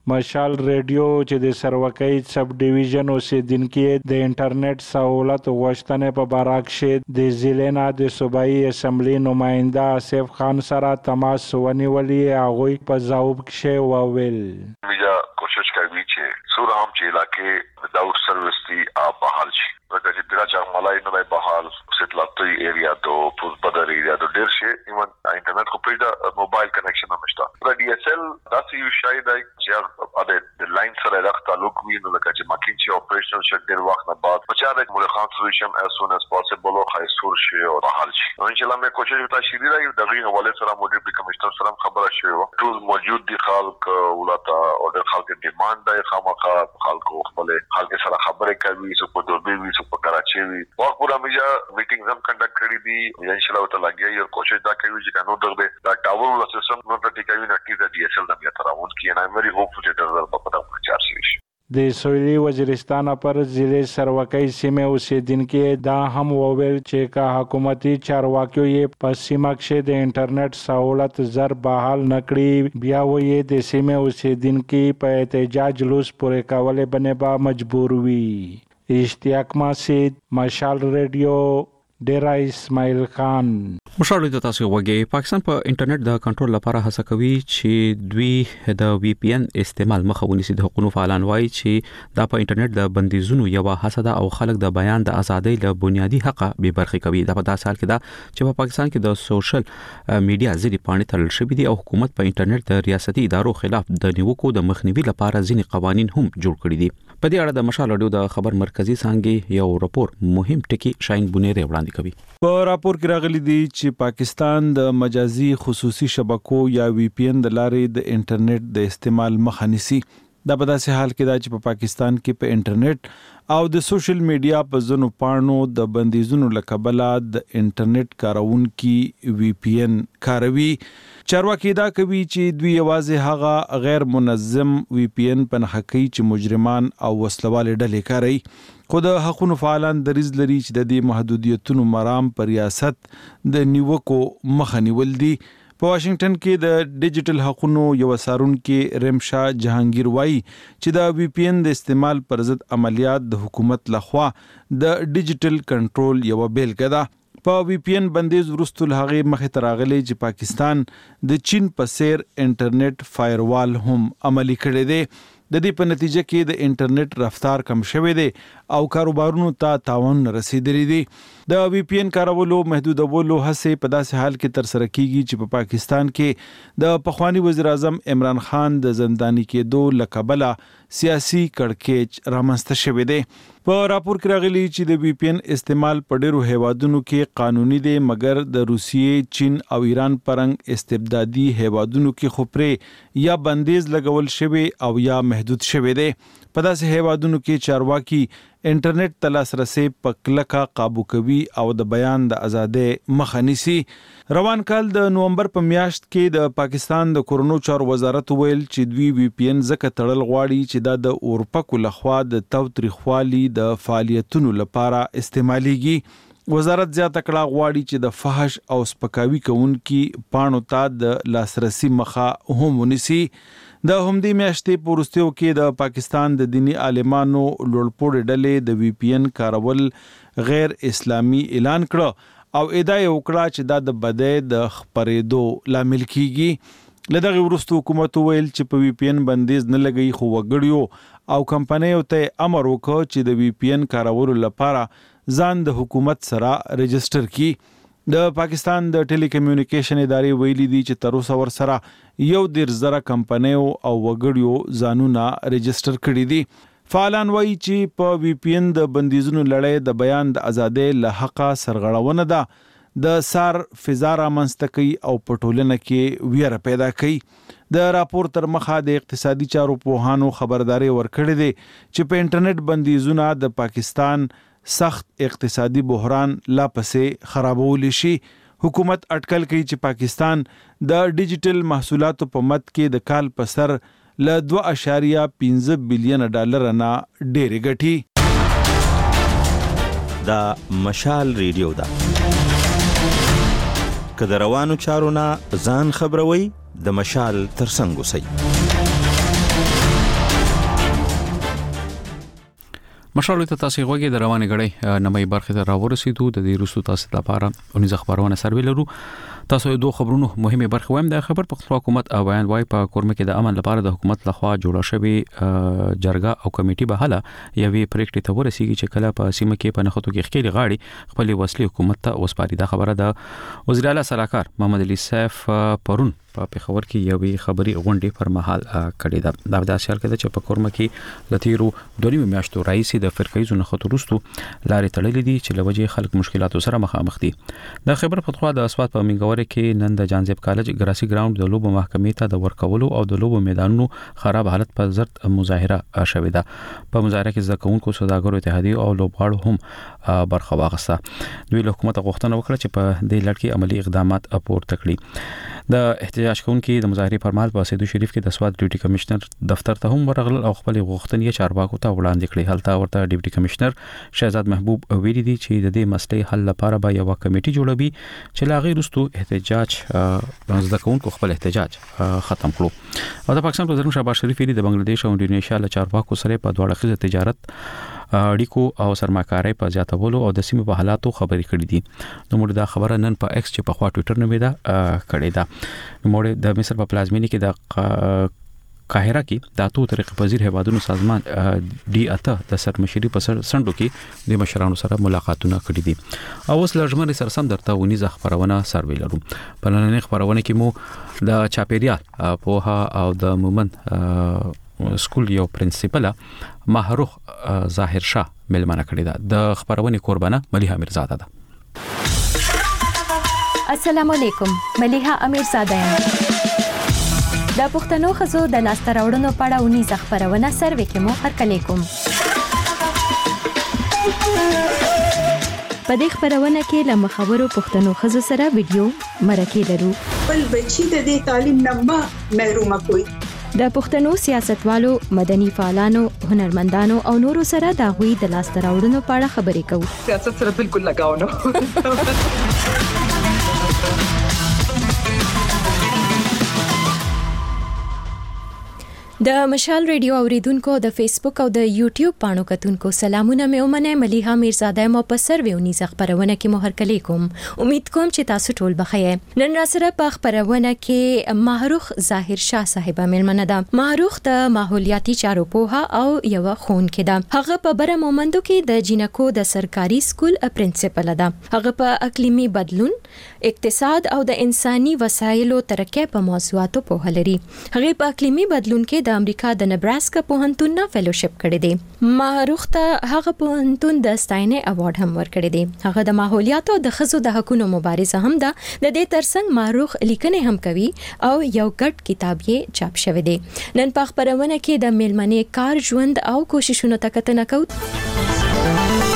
مشال ریډیو چې د سروکۍ سب ډیویژن اوسیدونکو د انټرنیټ سہولت غوښتنې په باره کې د ضلع نه د صوبایي اسمبلی نماینده آصف خان سره تماس ونیولی. هغوی په ځواب کې وویل کوشش کوي چې سوره هم چې علاقې داور سروس دی بحال شي. لکه چې پیرا چا ملای نه بحال ستلاتوی ایریا تو پوز بدر ایریا تو ډیر شي. ایون انټرنیټ خو پیدا موبایل کنیکشن هم شته. د ډي اس ال داسې یو شای دی چې د لاین سره د تعلق وي نو لکه چې ماکین چې اپریشنل شټ ډیر وخت نه بعد په چا د مولخان سولوشن as soon as possible او خیسور شي او بحال شي. نو ان شاء الله مې کوشش وکړم چې دی د غي حواله سره مدیر کمشنر سره خبره شوه. ټول موجود دي خلک ولتا او د خلک ډیماند دی خامخا خلکو خپل خلک سره خبرې کوي سو په دوبي وي سو په کراچي وي. وخت پورا مې میټینګز هم کنډکټ کړې دي. ان شاء الله تعالی یو کوشش دا کوي چې کنو دغه دا ټاور ول سیستم نو ټیکا وی نټی د ډي اس ال د بیا تراون کې نه مری هوپ چې د په پټه په چار شي. د سویلي وزیرستان پر ضلع سروکۍ سیمه اوسیدونکو دا هم وویل چې کا حکومتي چارواکیو یې په سیمه کې د انټرنیټ سہولت زر بحال نکړي بیا وې د سیمه اوسیدونکو په احتجاج لوس پورې کولې بنه با مجبور وي. اشتیاق ماسید، مشال ریډیو، ډیرا اسماعیل خان. مشاورین ته تاسو وګورئ پاکستان په انټرنیټ د کنټرول لپاره هڅه کوي چې دوی د وی پی ان استعمال مخه ونیسي. د حقوقو فعالان وایي چې دا په انټرنیټ د بندیزونو یو حسد او خلک د بیان د ازادۍ له بنیادی حق به برخه کوي. دا په داسې حال کې دا چې په پاکستان کې د سوشل میډیا ځینې پاڼې تړل شوې دي او حکومت په انټرنیټ د ریاستي ادارو خلاف د نیوکو د مخنیوي لپاره ځینې قوانین هم جوړ کړي دي. په دې اړه د مشال رادیو د خبر مرکزی څنګه یو راپور مهم ټکی شاین بونیری وړاندې کوي. په راپور کې راغلي دي چې پاکستان د مجازي خصوصي شبکو یا وی پی ان د لارې د انټرنیټ د استعمال مخه نیسي. دا په داسې حال کې دا چې په پاکستان کې په انټرنیټ او د سوشل میډیا په ځینو پاڼو د بندیزونو لکبله د انټرنیټ کارونکي وی پی ان کاروي. چارواکي دا کوي چې دوی یوازې هغه غیر منظم وی پی ان په نښه کوي چې مجرمان او وسلوال ډلې کاروي. خو د حقوقو فعالان دریځ لري چې د دې محدودیتونو مرام پر ریاست د نیوکو مخه نیول دي. په واشنگټن کې د ډیجیټل حقوقو یو څارونکي رمشا جهانگیر وایي چې د وی پی ان د استعمال پر ضد عملیات د حکومت لخوا د ډیجیټل کنټرول یو بیلګه ده. په وی پی ان بندیز وروسته له هغې مخې ته راغلی چې پاکستان د چین په څیر انټرنیټ فایروال هم عملي کړی دی. د دې په نتیجه کې د انټرنیټ رفتار کم شوی دی او کاروبارونو ته تاوان رسیدلی دی. د وی پی ان کارولو محدودولو هڅې په داسې حال کې ترسره کیږي چې په پاکستان کې د پخوانی وزیر اعظم عمران خان د زنداني کېدو له کبله سیاسي کړکېچ رامنځته شوی دی. په راپور کې راغلي چې د وی پی ان استعمال په ډیرو هیوادونو کې قانوني دی مګر د روسیې، چین او ایران پرنګ استبدادي هیوادونو کې خو پرې یا بندیز لګول شوی او یا محدود شوی دی. په داسې هیوادونو کې چارواکي انټرنیټ ته لاسرسي په کلکه قابو کوي او د بیان د ازادۍ مخه نیسي. روان کال د نومبر په میاشت کې د پاکستان د کورونو چارو وزارت ویل چې دوی وی پی ان ځکه تړل غواړي چې دا د اورپکو لخوا د تاوتریخوالي د فعالیتونو لپاره استعماليږي. وزارت زیاته کړه غواړي چې د فحش او سپکاوي کوونکي پاڼو ته د لاسرسي مخه هم ونیسي. د همدې میاشتې په وروستیو کې د پاکستان د دینی عالمانو لوړپوړې ډلې د وی پی ان کارول غیر اسلامي اعلان کړه او ادعا یې وکړه چې دا د بدۍ د خپرېدو لامل کیږي. له دغه وروسته حکومت ویل چې په وی پی ان بندیز نه لګي خو وګړیو او کمپنیو ته امر وکړ چې د وی پی ان کارولو لپاره ځان د حکومت سره رجسټر کړي. د پاکستان د ټیلی کمیونیکیشن ادارې ویلي دي چې تر اوسه ورسره 1,000 کمپنیو او وګړیو ځانونه رجسټر کړي دي. فعالان وایي چې په وی پی ان د بندیزونو لړۍ د بیان د ازادۍ له حقه سرغړونه ده. د سار فضا رامنځته کوي او په ټولنه کې ویره پیدا کوي. د راپور تر مخه د اقتصادي چارو پوهانو خبرداري ورکړې ده چې په انټرنیټ بندیزونه د پاکستان سخت اقتصادي بحران لا پسې خرابول شي. حکومت اټکل کوي چې پاکستان د ډیجیټل محصولاتو په مد کې د کال په سر له 2.15 بلین ډالر نه ډېرې ګټي. دا مشال ریډیو ده. که د روانو چارو نه ځان خبروي د مشال ترڅنګ اوسئ. مشالو ته تاسو غوږی د روانه غړې نمای برخه ته راورسېدو د دې رسو تاسو لپاره اونې خبرونه سروي لرو تاسو یو دوه خبرونو مهمه برخه وایم د خبر پختونخوا حکومت او بیان وای په کورمه کې د امن لپاره د حکومت لخوا جوړه شوی جرګه او کمیټي به حاله یوې پریکړې ته ورسیږي چې کله په سیمه کې په نخښتو کې خېل غاړي خپل وسلې حکومت ته وسپاري دا خبره د وزیر اعلی سلاکار محمد علي سیف پرون په پیښور کې یوې خبري غونډې پر مهال کړې ده د اشاره کړه چې په کورمه کې لتیرو دونی میاشتو رئیس د فرقې نخښتو وروستو لارې تړلې دي چې لوجه خلک مشکلاتو سره مخامخ دي د خبر پختونخوا د اسوات په منګور کې نن د جانزیب کالج ګراسي ګراوند د لوبو محکمې ته د ورکولو او د لوبو میدانونو خراب حالت په زرد مظاهره شوې ده په مظاهره کې ځکهونکو سوداګرو اتحادیه او لوبغاړو هم برخه واخیسته دوی له حکومت غوښتنه وکړه چې په دې لړ کې عملی اقدامات پورته کړي د احتجاج کوونکو د مظاهره پر مهال په سیدو شریف کې د سواد ډیوټي کمشنر دفتر ته هم ورغلل او خپل غوښتنې چارواکو ته وړاندې کړې هلته ورته ډیوټي کمشنر شهزاد محبوب ویلي دي چې د دې مسلې حل لپاره به یو کمیټي جوړوي چې لا غیر رستو احتجاج زده کوونکو خپل احتجاج ختم کړو او د پاکستان وزیر شهباز شریف د بنگلاديش او انډونیشیا له چارواکو سره په دوه اړخیزه تجارت اړیکو او سرمایه‌کاري په زیاتولو او د سیمې په حالاتو خبرې کړې دي نو موږ دا خبره نن په ایکس چې په خوا ټوئیټر نه ودا کړې ده نو موږ د مصر په پلازمینی کې د قاهره کې د اتو طریقې پذیر هیوادونو سازمان ډي اته د سرمشري په سندو کې د مشرانو سره ملاقاتونه کړې دي او اوس لږمن سره سم درته ونی خبرونه سروي لرو په نننۍ خبرونه کې مو د چاپیریال پوها او د مومن سکول یو پرنسپل ماهروخ ظاهر شاه ملمنه کړی ده د خبرونه قربانه ملیحه میرزاده ده السلام علیکم ملیحه امیرزاده د پښتنو خزو د لاسته راوړنو په اړه ونی خبرونه سروي کې مو هرکلی کوم په دې خبرونه کې له مخاورو پښتنو خزو سره ویډیو مرکه لرو بل بچی د دې تعلیم نه محروم کوي د پښتنو سیاستوالو مدني فعالانو هنرمندانو او نورو سره د غوي د لاسته راوړنو په اړه خبرې کوو سیاست سره بالکل لگاو نه د مشال ریډیو اوریدونکو د فیسبوک او د یوټیوب پاڼو کتونکو سلامونه مې ومنه ملیحه میرزاده مو په سرویونی خبرونه کې مو هرکلی کوم امید کوم چې تاسو ټول بخیر نن را سره په خبرونه کې ماهروخ ظاهر شاه صاحب ملمنه ده ماهروخ د ماحولیاتي چارو پوها او یو خون کې ده هغه په بره مومندو کې د جینکو د سرکاري سکول پرنسپل ده هغه په اقلیمي بدلون اقتصاد او د انساني وسایلو ترقې په موضوعاتو په لري هغه په اقلیمي بدلون کې د امریکا د نبراسکا پوهنتون نه فیلوشپ کړی دی ماهروخ ته هغه پوهنتون د ستاینې اوارډ هم ورکړی دی هغه د ماحولیات او د خزو د حقوقو مبارزه هم ده د دې ترڅنګ ماهروخ لیکنې هم کوي او یو ګډ کتاب یې چاپ شوی دی نن په خبرونه کې د میلمنې کار ژوند او کوششونو ته کتنه کوو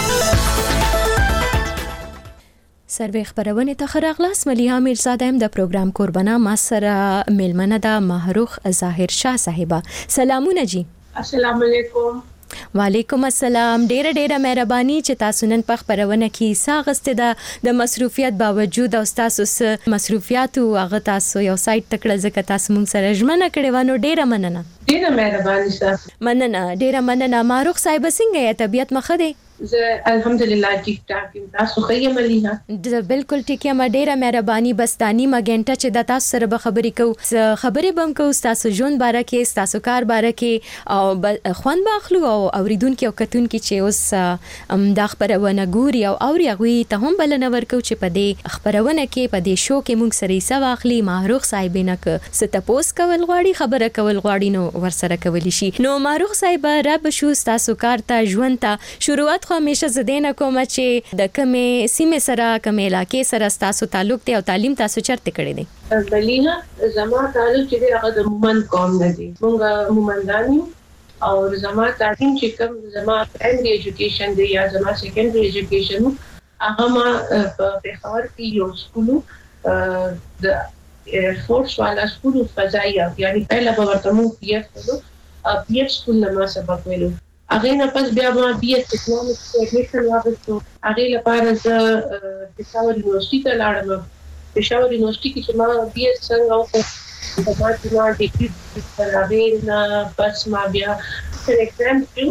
سروي خبرونه ته خراغلاس ملیحه میرزاده هم د پروګرام قربانه ما سره میلمنه ده ماهروخ ظاهر شاه صاحبہ سلامونه جی السلام علیکم وعلیکم السلام ډیره مهرباني چې تاسو نن په خبرونه کې ساغسته د مصروفیت باوجود او تاسو مصروفیات او هغه تاسو یو سایت تکړه ځکه تاسو مونږ سره ژمنه کړې وانه ډیره مننه ډیره مهرباني تاسو ډیره مننه ماهروخ صاحب څنګه یې طبيعت مخه دی زه الحمدلله ټیک ټاک یم تاسو ښه ملیحه د بالکل ټیک یم ډیره مهرباني بستانی مګنټه چې د تاسو سره به خبرې کوو خبرې بم کوو تاسو ژوند باره کې تاسو کار باره کې او خوان باخلو او اوریدونکو او کتونکو چې اوس د خبرونه ګوري او اوري غوي ته هم بلنه ورکو چې په دې خبرونه کې په دې شو کې موږ سره یې واخلي ماهروخ صاحبینه ک ستپوس کول غواړي خبره کول غواړي نو ورسره کولی شي نو ماهروخ صاحب رب شو تاسو کار ته ژوند ته شروعات خو همیشه زدينه کوم چې د کومې سیمه سره کومې علاقې سره تاسو تعلق دی او تعلیم تاسو چرته کړی دی ملیحه زما تعلق چې هغه د مومن قوم نه دی موږ مومندان او زما تعلیم چې کوم زما پرایمري ایجوکیشن دی یا زما سیکنډري ایجوکیشن هغه ما په پیښور کې یو سکول د فورس والا سکول فضائیه یعنی پہلا به ورته مو پی اف سکول نه ما سبق ویلو هغه نه پس بیا ما بي اس اکنامکس ایڈمیشن واغستو هغه لپاره زه پېښور یونیورسيټي ته لاړم پېښور یونیورسيټي کې چې ما بي اس څنګه وکړ په ما ډیګري راغی نه پس ما بیا سلیکشن کړ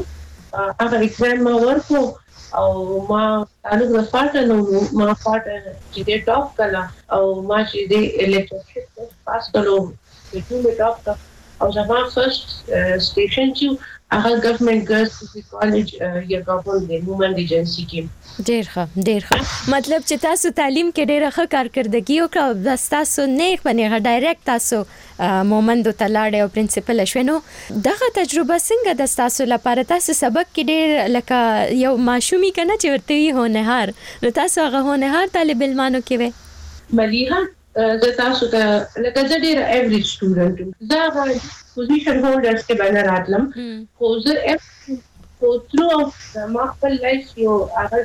هغه ایگزام ما ورکو او ما تعلق د فاټه نو ما فاټه چې د ټاپ کلا او ما چې د الکټریشن پاس کړو د ټول ټاپ او زما فرست سټیشن چې هغه ګورنمنت ګرلز کالج یا ګورنمنت د وومن ایجنسی کې ډېر ښه مطلب چې تاسو تعلیم کې ډېر ښه کارکردګي وکړه بس تاسو نیک باندې ډایرکټ تاسو مومندو ته لاړې او پرنسپل شوې نو دغه تجربه څنګه د تاسو لپاره تاسو سبق کې ډېر لکه یو ماشومي کنه چې ورته وي هنر نو تاسو هغه هنر طالب علمانو کې وې مليها زه تاسو ته لکه زه ډېر ایوریج سټوډنټ زه پوزیشن هولډرز کې باندې راتلم خو زه خو ترو ما خپل لایف یو هغه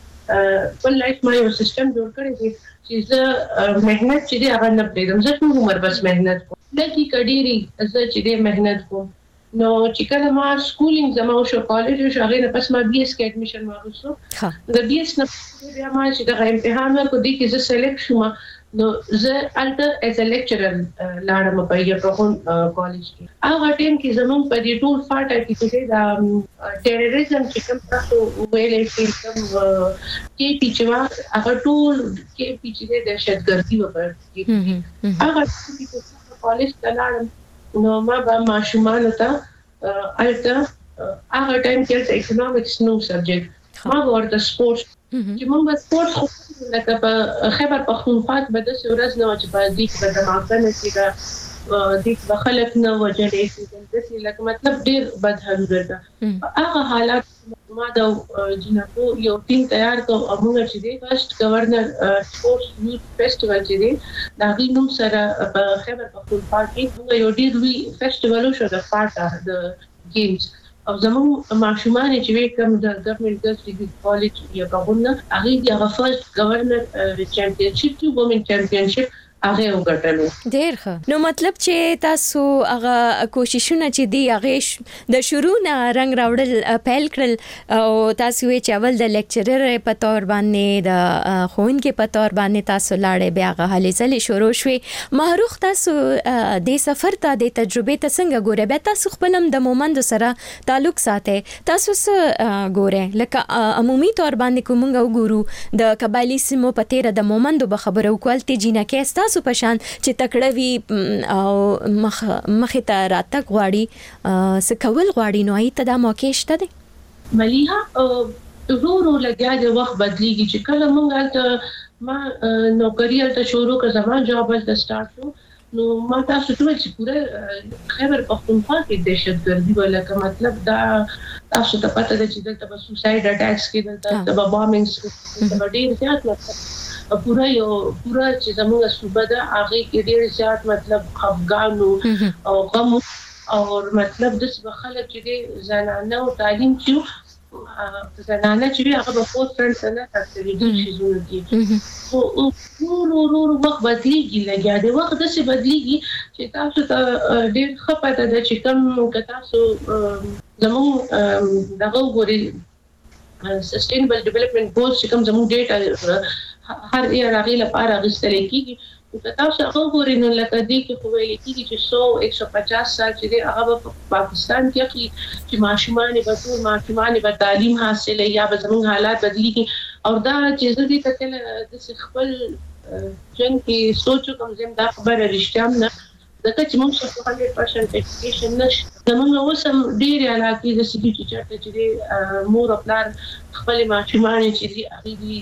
خپل لایف ما یو سیستم جوړ کړی دی چې زه مهنت چې دی هغه نه پرېږدم زه ټول عمر بس مهنت کوم لکه کډيري زه چې دی مهنت کوم نو چې کله ما سکولینګ زما شو کالج شو هغه نه پس ما بي اس کې اډمیشن واغوسو د بي اس نه بیا ما چې د امتحان ورکو دي کې زه سلیکټ شوم نو زه الټر ایز ا لیکچرر لاړم په یو کالج کې هغه ټیم کې زمون په دې ټول فاټه کې چې دا ټیرریزم چې کوم تاسو ویلې چې کوم کې پیچوا هغه ټول کې پیچې د دهشتګردي وکړي هغه چې کالج ته لاړم نو ما به ماشومان ته الټر هغه ټیم کې اکونومکس نو سبجیکټ ما ورته سپورتس چې موږ سپورت خو لکه په خیبر پختونخوا کې به د ورځ نه چې په دې کې د ماکن کې دا د خلک نه وجلې چې لکه مطلب ډېر بد حالت ده هغه حالات ما د جنکو یو ټیم تیار کو او موږ چې د فرست گورنر سپورتس یوث فیسټیوال چې دی دا غوښنم سره په خیبر پختونخوا کې یو ډېر وی فیسټیوال شو د فاټا د گیمز او زموږ ماشومان چې کوم د ګورنمنت ګرلز ډیګري کالج یا کومه هغه فرست گورنر چمپیونشپ کې وومن چمپیونشپ هغه وګټلو ډېر ښه نو مطلب چې تاسو هغه کوششونه چې دی هغه د شروع نه رنګ راوړل پیل کړل او تاسو یې چې اول د لیکچرر په تور باندې د ښوونکي په تور باندې تاسو لاړې بیا هغه هلې ځلې شروع شوې معروف تاسو د سفر ته د تجربې ته څنګه ګورئ بیا تاسو خپلم د مومند سره تعلق ساتئ تاسو څه ګورئ لکه عمومي تور باندې کومه وګورو د قبایلی سیمو په تیر د مومندو به خبرو کولته جنکه تاسو پشان چې تکړه وي او مخ ته راتګ غواړي سکول غواړي نو ایت دا موقع شته دي مليها ورو لګیا د وخت بدلیږي چې کله مونږ ما نوکری ته شروع کړ زما جاب ته سٹارټ شو نو ما تاسو ټول چې پوره خیبر پختونخوا کې دهشتګردي ولکه مطلب دا تاسو ته پته ده چې دلته به سوساید اٹیکس کې دلته به بامینګز کې ډېر زیات مطلب پورا چې زموږ صوبه ده هغه کې ډېر زیات مطلب خفګانو او غم او مطلب د خلک چې زنانه او تعلیم چې زنانه چې هغه په فورت فرنٹ نه تاسو دي چې زونه دي او ورو وخت بدلیږي لګیا دی وخت د څه بدلیږي چې تاسو ته ډېر خپته ده چې کوم تاسو زموږ دغه وګوري سستینبل ډیولپمنٹ ګولز چې کوم زموږ ډیټا هر یو راغی لپاره غوښتل کیږي او تاسو هغه ګورئ نو لکه دې کې خو ویل کیږي چې 150 سال چې هغه په پاکستان کې چې ماشومان به تعلیم حاصله یا به زموږ حالات بدلیږي او دا چې دې تکل د خپل جن کې سوچو کوم زم دا خبره رښتیا نه دغه چې موږ 100% ایجوکیشن نشته زموږ اوسم ډېر علاقې د سړي چې چاته چې مور او پلار خپل ماشومان چې دي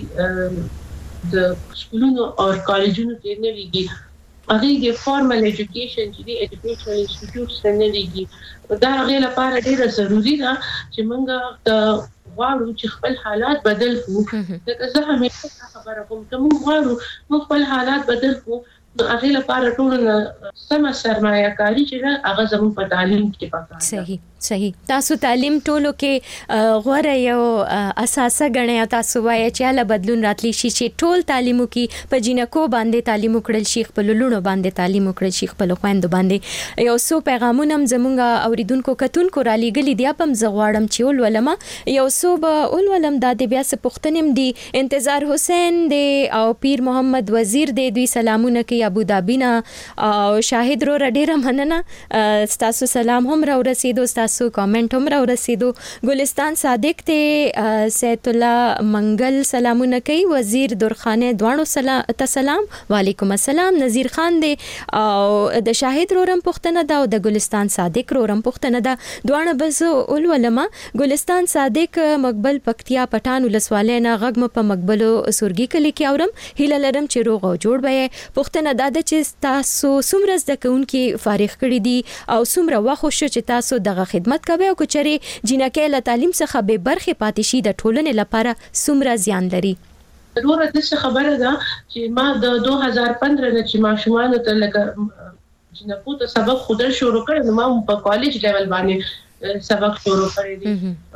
د سکولونو او کالجونو کې نه لګي هغه د فارمل ایجوکیشن چې د ایجوکیشنل انسټیټیوټس نه لګي دا هغه لپاره ډیره ضروری ده چې موږ غواړو چې خپل حالات بدل کړو دا زه همیشه خبره کوم چې موږ غواړو خپل حالات بدل کړو نو هغه لپاره ټول سم سرمایه کاری چې هغه زموږ په تعلیم کې پکاره صحیح تاسو تعلیم ټولو کې غوړه یو اساسه غنئ تاسو وایي چې له بدلون راتلی شي چې ټول تعلیمو کې په جنکو باندې تعلیم وکړل شي خپل لونو باندې تعلیم وکړل شي خپل خويندو باندې یو څو پیغامونه زمونږ اوریدونکو کتونکو را لېګلې دی په زغواړم چې ولولم یو څو به ولولم د بیا څه پښتنم دی انتظار حسین دی او پیر محمد وزیر دی دوی سلامونه کوي ابو ظبی نه او شاهد رو ډیره مننه تاسو سلام هم را ورسېدو تاسو کامنټ هم را ورسېدو. ګلستان صادق ته سید الله منګل سلامونه کوي. وزیر درخانه دوانو سلام. وعلیکم السلام. نذیر خان دی او د شاهد رورم پښتنه دا او د ګلستان صادق رورم پښتنه دا دوانه بس اول ولما. ګلستان صادق مقبل پکتیا پټان ولسوالینا غږم په مقبلو سورګي کلی کې اورم. هیله لرم چې روغ او جوړ به پښتنه دا چې تاسو څومره زده کوونکي فارغ کړي دي او څومره وخت شو چې تاسو دغه خدمت کوي او کچري جنکه له تعلیم څخه به برخه پاتې شي د ټولنې لپاره څومره زیان لري. ضرورت د خبره ده چې ما د 2015 نه چې ماشومان ته لکه جنکو ته سبق خودل شروع کړ نو ما په کالج لیول باندې سبق شروع کړی دي.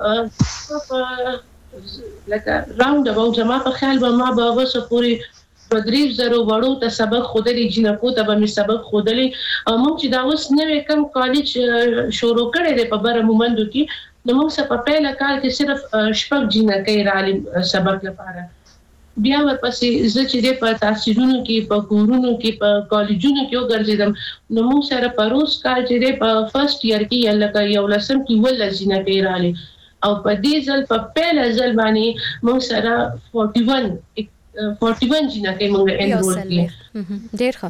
لکه راوند اباوت زما په خیال به ما به وسه پوری بدریف زرو وړو ته سبق خودلی جنکو ته به می سبق خودلی. موږ چې دا اوس نوې کم کالج شروع کړی دی په بر مومندو کې نو موږ په پیله کال کې صرف شپږ جنکې رالي سبق لپاره. بیا ورپسې زه چې په تحصیلونو کې په کورونو کې په کالجونو کې وګرځیدم نو موږ سره پروس کال چې په فرست ایئر کې لکه یو لسم کې ول جنکې رالي او په دې ځل په پیله ځل باندې موږ سره 41 جنکې موږ انرول کړي. ډېر ښه.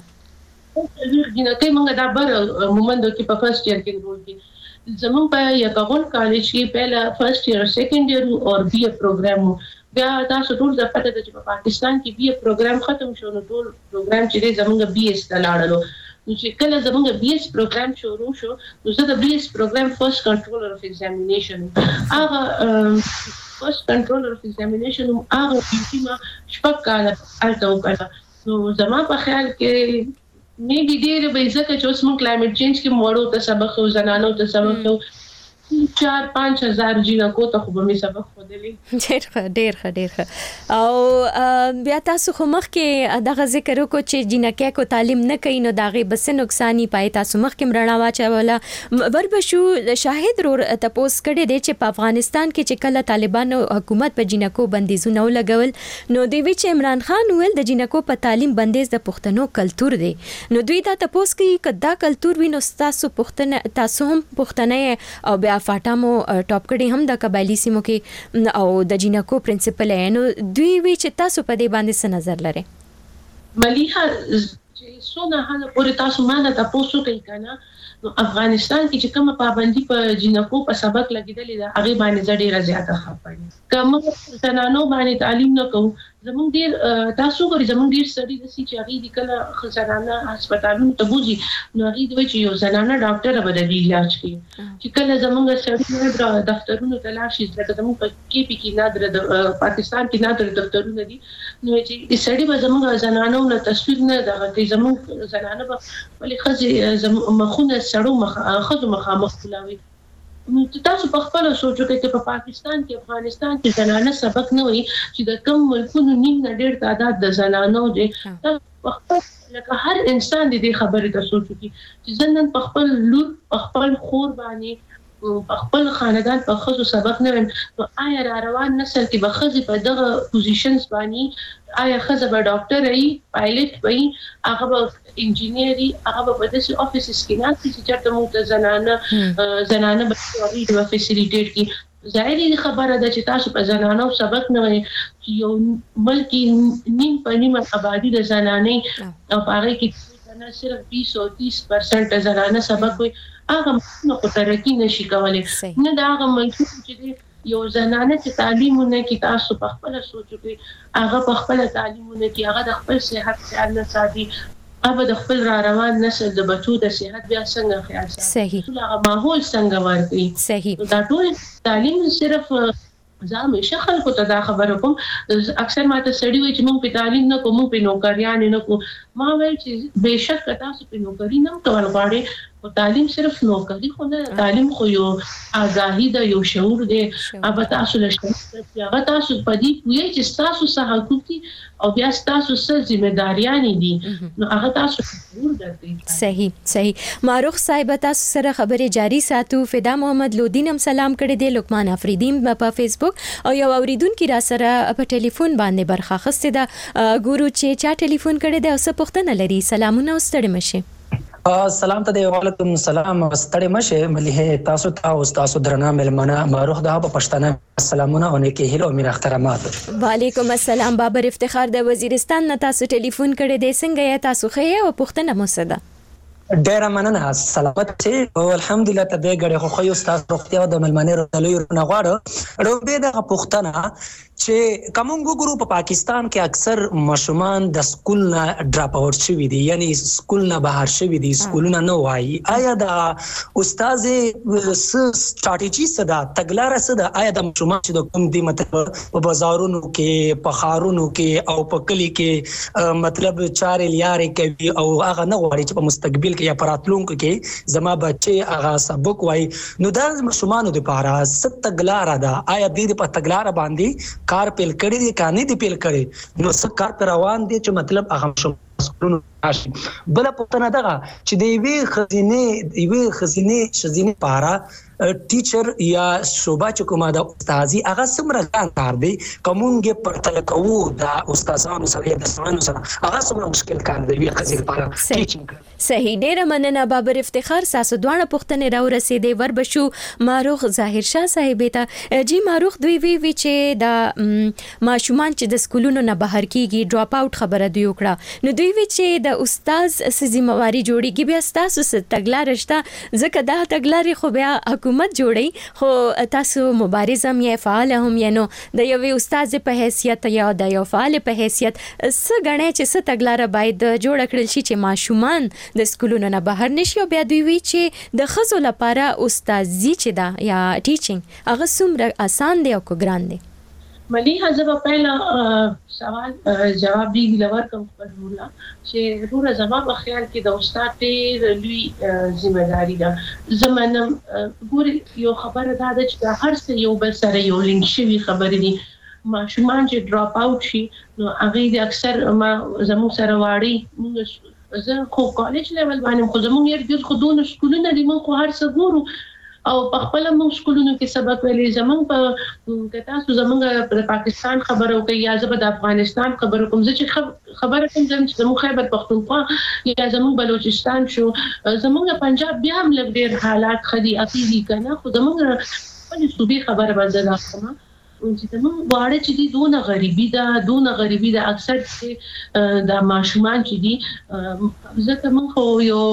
جنکې موږ دا بر مومندو کې په فرست ایئر کې انرول کړي. زموږ په یکاغون کالج کې پہلا فرست ایئر سیکنډ ایئر او بی اے پروګرام بیا تاسو ټول د پته د پاکستان کې بی اے پروګرام ختم شو نو ټول پروګرام چې زموږ بی ایس ته لاړلو. نو چې کله زموږ بی ایس پروګرام شروع شو نو زه د بی ایس پروګرام فرست کنټرولر اف ایگزامینیشن هغه فرست کنټرولر اف ایگزامینیشن هغه چې ما شپږ کاله الته وکړه. نو زما په خیال کې مې ډېر به ځکه چې اوس موږ کلایمټ چینج کې موړو ته سبق او زنانو ته سبق 4-5 هزار جنکو ته خو به می سبق خودلی. ډېر ښه. او بیا تاسو خو مخ کې دغه ذکر وکړو چې جنکه کو تعلیم نه کوي نو داغه بس نقصانی پای تاسو مخ کې مرنا واچوله وربشو شاهد رو تپوس کړي دي چې په افغانستان کې چې کله طالبانو حکومت په جنکو بندیزونه لګول نو دوی چې عمران خان ول د جنکو په تعلیم بندیز د پښتنو کلچر دی نو دوی دا تپوس کوي کدا کلچر وینو تاسو پښتنه تاسو هم پښتنه او بیا فاټامو ټاپ کړي هم د قبایلی سیمو کې او د جنکو پرنسپل نو دوی وی چې تاسو په دې باندې څه نظر لري؟ مليحه چې څونه هله پورې تاسو مانه تاسو کوي کنه نو افغانستان کې چې کومه پابندي په جنکو په سبق لګیدلې ده هغه باندې ډېره زیاته خپه کوم زنانو باندې تعلیم نه کوو زموږ ډېر تاسو غوړي زموږ ډېر سړي د سې چې هغه د کله خزانه هسپتالونو ته بوزي نو هغه دوی چې یو زنانه ډاکټر به د علاج کوي چې کله زموږ سړي دفترونو ته لاړ شي لکه زموږ په کې پی کې نادر د پاکستان کې نادر دفترونه دي نو چې د سړي به زموږ زنانو له تصویر نه دغه زموږ زنانه به ولې خزي مخونه سړو خزو مخامخ کلاوي. تاسو په خپل سوچو کې په پاکستان کې افغانستان کې زنانه سبق نه وي چې د کوم ملکونو نیم نه ډېر تعداد د زنانو دي لکه هر انسان دې خبرې ته سوچو چې زنن په خپل لور په خپل خور باندې په خپل خاندان په خزو سبق نه وي نو آیا را روان نسل کې به خزي په دغه پوزیشنز باندې آیا خزه به ډاکټر وي پایلټ وي هغه به انجینیری هغه په داسې افیسز کې نه چې چېرته موږ زنانه به د فیسیلیټیټ کی ظاهري خبره ده چې تاسو په زنانو سبق نه وي یو ملک نیم په نیمه آبادی د زنانې او هغه کې نه صرف 20 او 30% زنانه سبق وي هغه نو په ترقی نشي کولای نه دا هغه ملک چې یو زنانه چې تعلیمونه کې تاسو په خپل سوچو کې هغه په خپل تعلیمونه کې هغه د خپل صحت خیال نه ساتي هغه د خپل را روان نسل د بچو د صحت بیا څنګه خیال ساتي صحیح هغه ماحول څنګه ورکړي صحیح دا ټول تعلیم صرف زامه شخل کو ته دا خبره کوم اکثر ماته سړی وي چې موږ په تعلیم نه کوم په نوکریان نه کو ما وایي چې بهشک تاسو په نوکری نه کول غواړي او تعلیم صرف نوکری خو نه تعلیم خو یو آگاهی ده یو شعور دی هغه تاسو لشته هغه تاسو په دې کوی چې تاسو سره حقوق او بیا تاسو سره ځمېداریان دي نو هغه تاسو شعور درته صحیح معروف صاحب تاسو سره خبرې جاری ساتو. فدا محمد لودین هم سلام کړی دی لقمان افریدی په فیسبوک او یو اوریدونکو را سره په ټلیفون باندې برخه اخیسته ده ګورو چې چا ټلیفون کړی دی او څه پوښتنه لري. سلامونه او ستړي مشه. سلام ته دی، وعلیکم السلام. ستړي مشه ملي تاسو ته او تاسو درنه ملمنه معروف ده په پښتنه سلامونه او نیکی هیله او میر احترامات. وعلیکم السلام. بابر افتخار د وزیرستان نه تاسو ټلیفون کړی دی، څنګه یې تاسو خې او پښتنه مسده؟ ډیر مننه، سلامت چې او الحمدلله ته به غړي خو یو تاسو روغتیا د ملمنه رلوي نه غواړو. روبه د پښتنه چې کومو ګورو په پاکستان کې اکثر ماشومان د سکول نه ډراپ اوټ شوي دي، یعنی سکول نه بهر شوي دي، سکولونه نه وایي. آیا د استاد ستراتیجی صدا تګلاره صدا آیا د ماشومان چې د کوم دي مطلب په بازارونو کې په خارونو کې او په کلی کې مطلب چارې لیارې کوي او هغه نه غواړي چې په مستقبل کې یا پراتلونکو کې زما بچي هغه سبق وایي، نو د ماشومانو لپاره ست تګلاره ده؟ آیا دې په تګلاره باندې کار پیل کړی دی کانی دی پیل کړی؟ نو څه کار پر روان دي چې مطلب هغه مسؤلون راشي. بل پوښتنه ده چې د یوې خزینه پارا ټیچر یا شوبا چې کومه د استادي هغه څومره کار دی کومونګه پرتل کوو د استادانو سره د سمانو سره هغه څومره مشکل کار دی خزینه پارا ټیچینګ. صحیح، ډیره مننه بابر افتخار. ساسو دوه پوښتنې راو رسیدې ور بشو ماروخ ظاهر شاه صاحب ته. جی ماروخ دوی وی چې د ماشومان چې د سکولونو نه بهر کیږي ډراپ اوټ خبره دی وکړه، نو دوی وی چې د استاد سزمواري جوړیږي بیا تاسو ست تګلار شته ځکه دا تګلارې خو بیا حکومت جوړي، خو تاسو مبارزم یا فعال هم یا نو د یو استاد په حیثیت یا د یو فعال په حیثیت څه غنې چې څه تګلار باید جوړ کړل شي چې ماشومان د سکولونو نه بهر نشي او بیا دوی وی چې د خزو لپاره استادي چې دا یا ټیچینګ هغه څومره آسان دی او کو ګران دی؟ مليحه زه په پیله سوال جواب دی لور کوم پرونه چې روره زما په خیال کې د استاد ډېر لوی ځمېداري ده. زمونږ ګوري یو خبره ده چې هر څه یو بل سره یو لینک شوی خبرې دي. ماشومان چې ډراپ اوټ شي نو هغه د اکثر ما زموږ سره واړي موږ زه خو کالج لیول باندې خو زموږ یې ډېر خو دونه سکولونه دي موږ خو هر څه ګورو او په خپل موږ سکولونو کې سبق ویلي. زمونږ په کتاسو زمونږ په پاکستان خبرو کوي یا زه د افغانستان خبرو کوم چې خبره کوم چې زموږ خیبر پختونخوا یا زموږ بلوچستان شو زمونږ پنجاب بیا هم لږ ډېر حالات خدي اخیری کنه، خو زمونږ خپل صوبې خبره بدله کوم چې زموږ واړه چې دي دونه غریبي ده اکثر چې د ماشومان چې دي ځکه موږ خو یو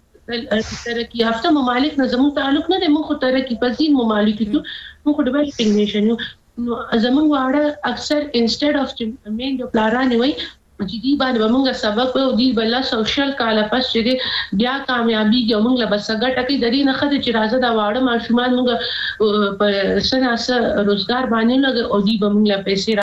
ترقی یافته ممالک نه زموږ تعلق نه دی، موږ خو ترقی پذیر ممالک یو، موږ خو ډیولپینګ نیشن یو. نو زموږ واړه اکثر انسټډ اف چې مین د پلانونه وي چې دی باندې موږ سبق او دی بل سوشل کاله پس چې بیا کامیابی یو موږ له بسګه ټکی درې نه خدای چې راځه دا واړه ماشومان موږ په سناسه روزګار باندې لګ او دی به موږ له پیسې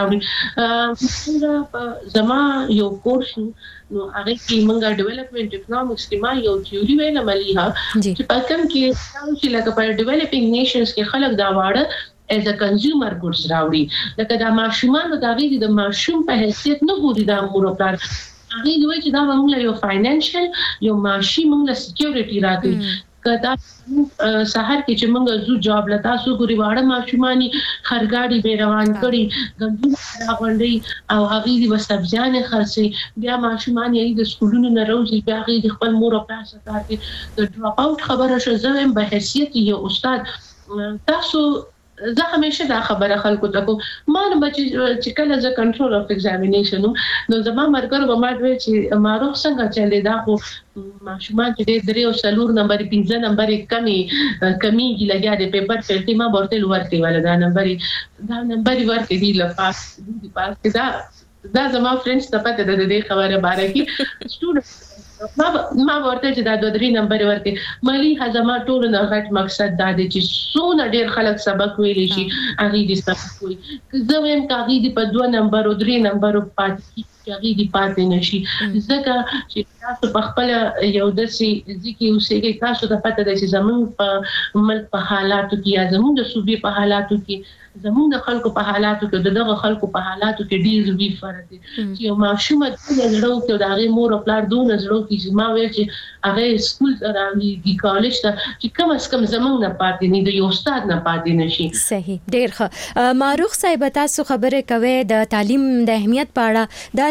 راوړي. زما یو کورس نو هغه کې موږ ډیولپمنٹ اکونومکس کې ما یو تھیوري ویله مليحه چې په کوم کې چې لکه په ډیولپینګ نیشنز کې خلک دا واړه as a consumer goods راوړي، لکه دا ماشومان د هغه د ماشوم په حیثیت نه ګوري دا مور او پلار، هغه دوی چې دا موږ یو فاینانشل یو معاشي موږ سکیورټي راکړي. کدا سحر کې چې موږ زو جاب لتا سو ګوري واړه ماشومانی خرګاډي به روان کړي غندونه راغونډي او هغه دي وسبزيان خرسي بیا ماشومان یې د سکولونو نه راوځي بیا هغه د خپل مور او پلار سره کې د ډراپ اوټ خبره شوه. زم به حیثیت یو استاد تاسو زه همیشه دا خبره خلکو ته کوم ما نو چې کله زه کنټرول اف ایگزامینیشن نو زما مرګر به ما دوی چې معروف څنګه چلے دا خو ماشومان چې درې او څلور نمبر 15 نمبر کمی لګیا د پیپر فلټي ما ورته ورته ولا دا نمبر ورته دی لپاس دی پاس دا زما فرندز ته پته ده د خبره باره کې سټوډنټ ما ورته چې دا 2-3 نمبر ورته ملي هزما ټول نه غټ مقصد دا دی چې څونه ډېر خلک سبق ویلی شي هغه دې سبق وي زه ویم کاغی دې په 2 نمبر او 3 نمبر پاتې کیږي دې پاتې نشي ځکه چې تاسو په خپل یو دسي ځکه اوسېږي تاسو ته پته ده چې زموږ په ملک په حالاتو کې یا زموږ د صوبې په حالاتو کې زموږ د خلکو په حالاتو کې دغه خلکو په حالاتو کې ډېر وی فرق دي چې یو ماشوم د زړه کې د هغه مور او پلار دونه زړه کې ما ویل چې هغه سکول راوړي کالج ته چې کم از کم زموږ نه پاتې نه د یو استاد نه پاتې نشي. صحیح ډېر ښه. معروف صاحب تاسو خبره کوي د تعلیم د اهمیت په اړه دا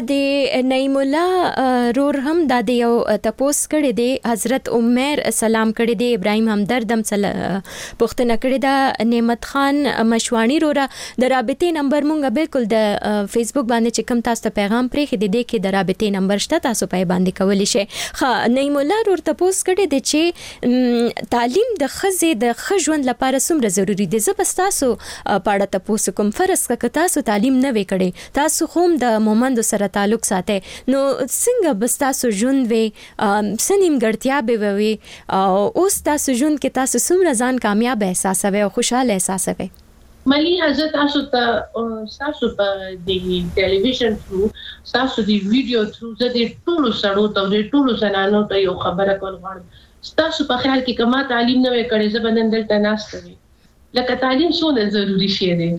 د نعیم الله رور هم د یو تپوس کړي دی حضرت عمر سلام کړي دی ابراهیم همدرد هم پوښتنه کړي دا نعمت خان مشوانی رورا د رابطې نمبر مونږ بالکل د فیسبوک باندې چې کوم تاسو ته پیغام پرې خې دی کې د رابطې نمبر شته تاسو پای باندې کولی شئ. نعیم الله رور تپوس کړي دی چې تعلیم د خزې د خژوند لپاره څومره ضروری دی. زه بس تاسو پاړه تپوس کوم فرض ک تاسو تعلیم نه وکړي تاسو هم د مومندو سره تعلق ساتي نو څنګه بس تاسو ژوند وي سنیم ګړتیا به وي اوس تاسو ژوند کې تاسو څومره ځان کامیاب احساسوي او خوشاله احساسوي. ملي حضرت تاسو په د ټلویزیون تھرو تاسو د ویډیو تھرو زه د ټولو سړو ته د ټولو زنانو ته یو خبره کول غواړم. تاسو په خیال کې کما تعلیم نه وکړي زه بنن دلته ناشته وي لکه تعلیم څونه ضروری شی دی.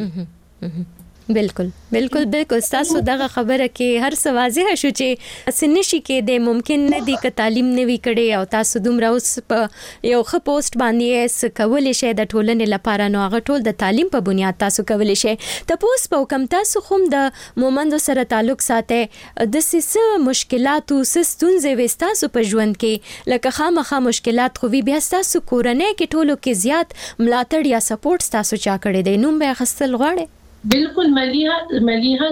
بالکل تاسو دغه خبره کې هر څه واضح شو چې سنشي کې د ممکن نه دی ک تعلیم نه وی کړي او تاسو دومره اوس په یو ښه پوسټ باندې اس کولې شي د ټولنې لپاره نو هغه ټول د تعلیم په بنیاد تاسو کولې شي. تاسو په کوم تاسو هم د مومندو سره تعلق ساتي د څه مشکلات او ستونزې وستاسو په ژوند کې لکه خامخا مشکلات خو بیا تاسو کورنۍ کې ټولو کې زیات ملاتړ یا سپورټ تاسو چا کړی دی نوم به خستل غواړي. بالکل مليها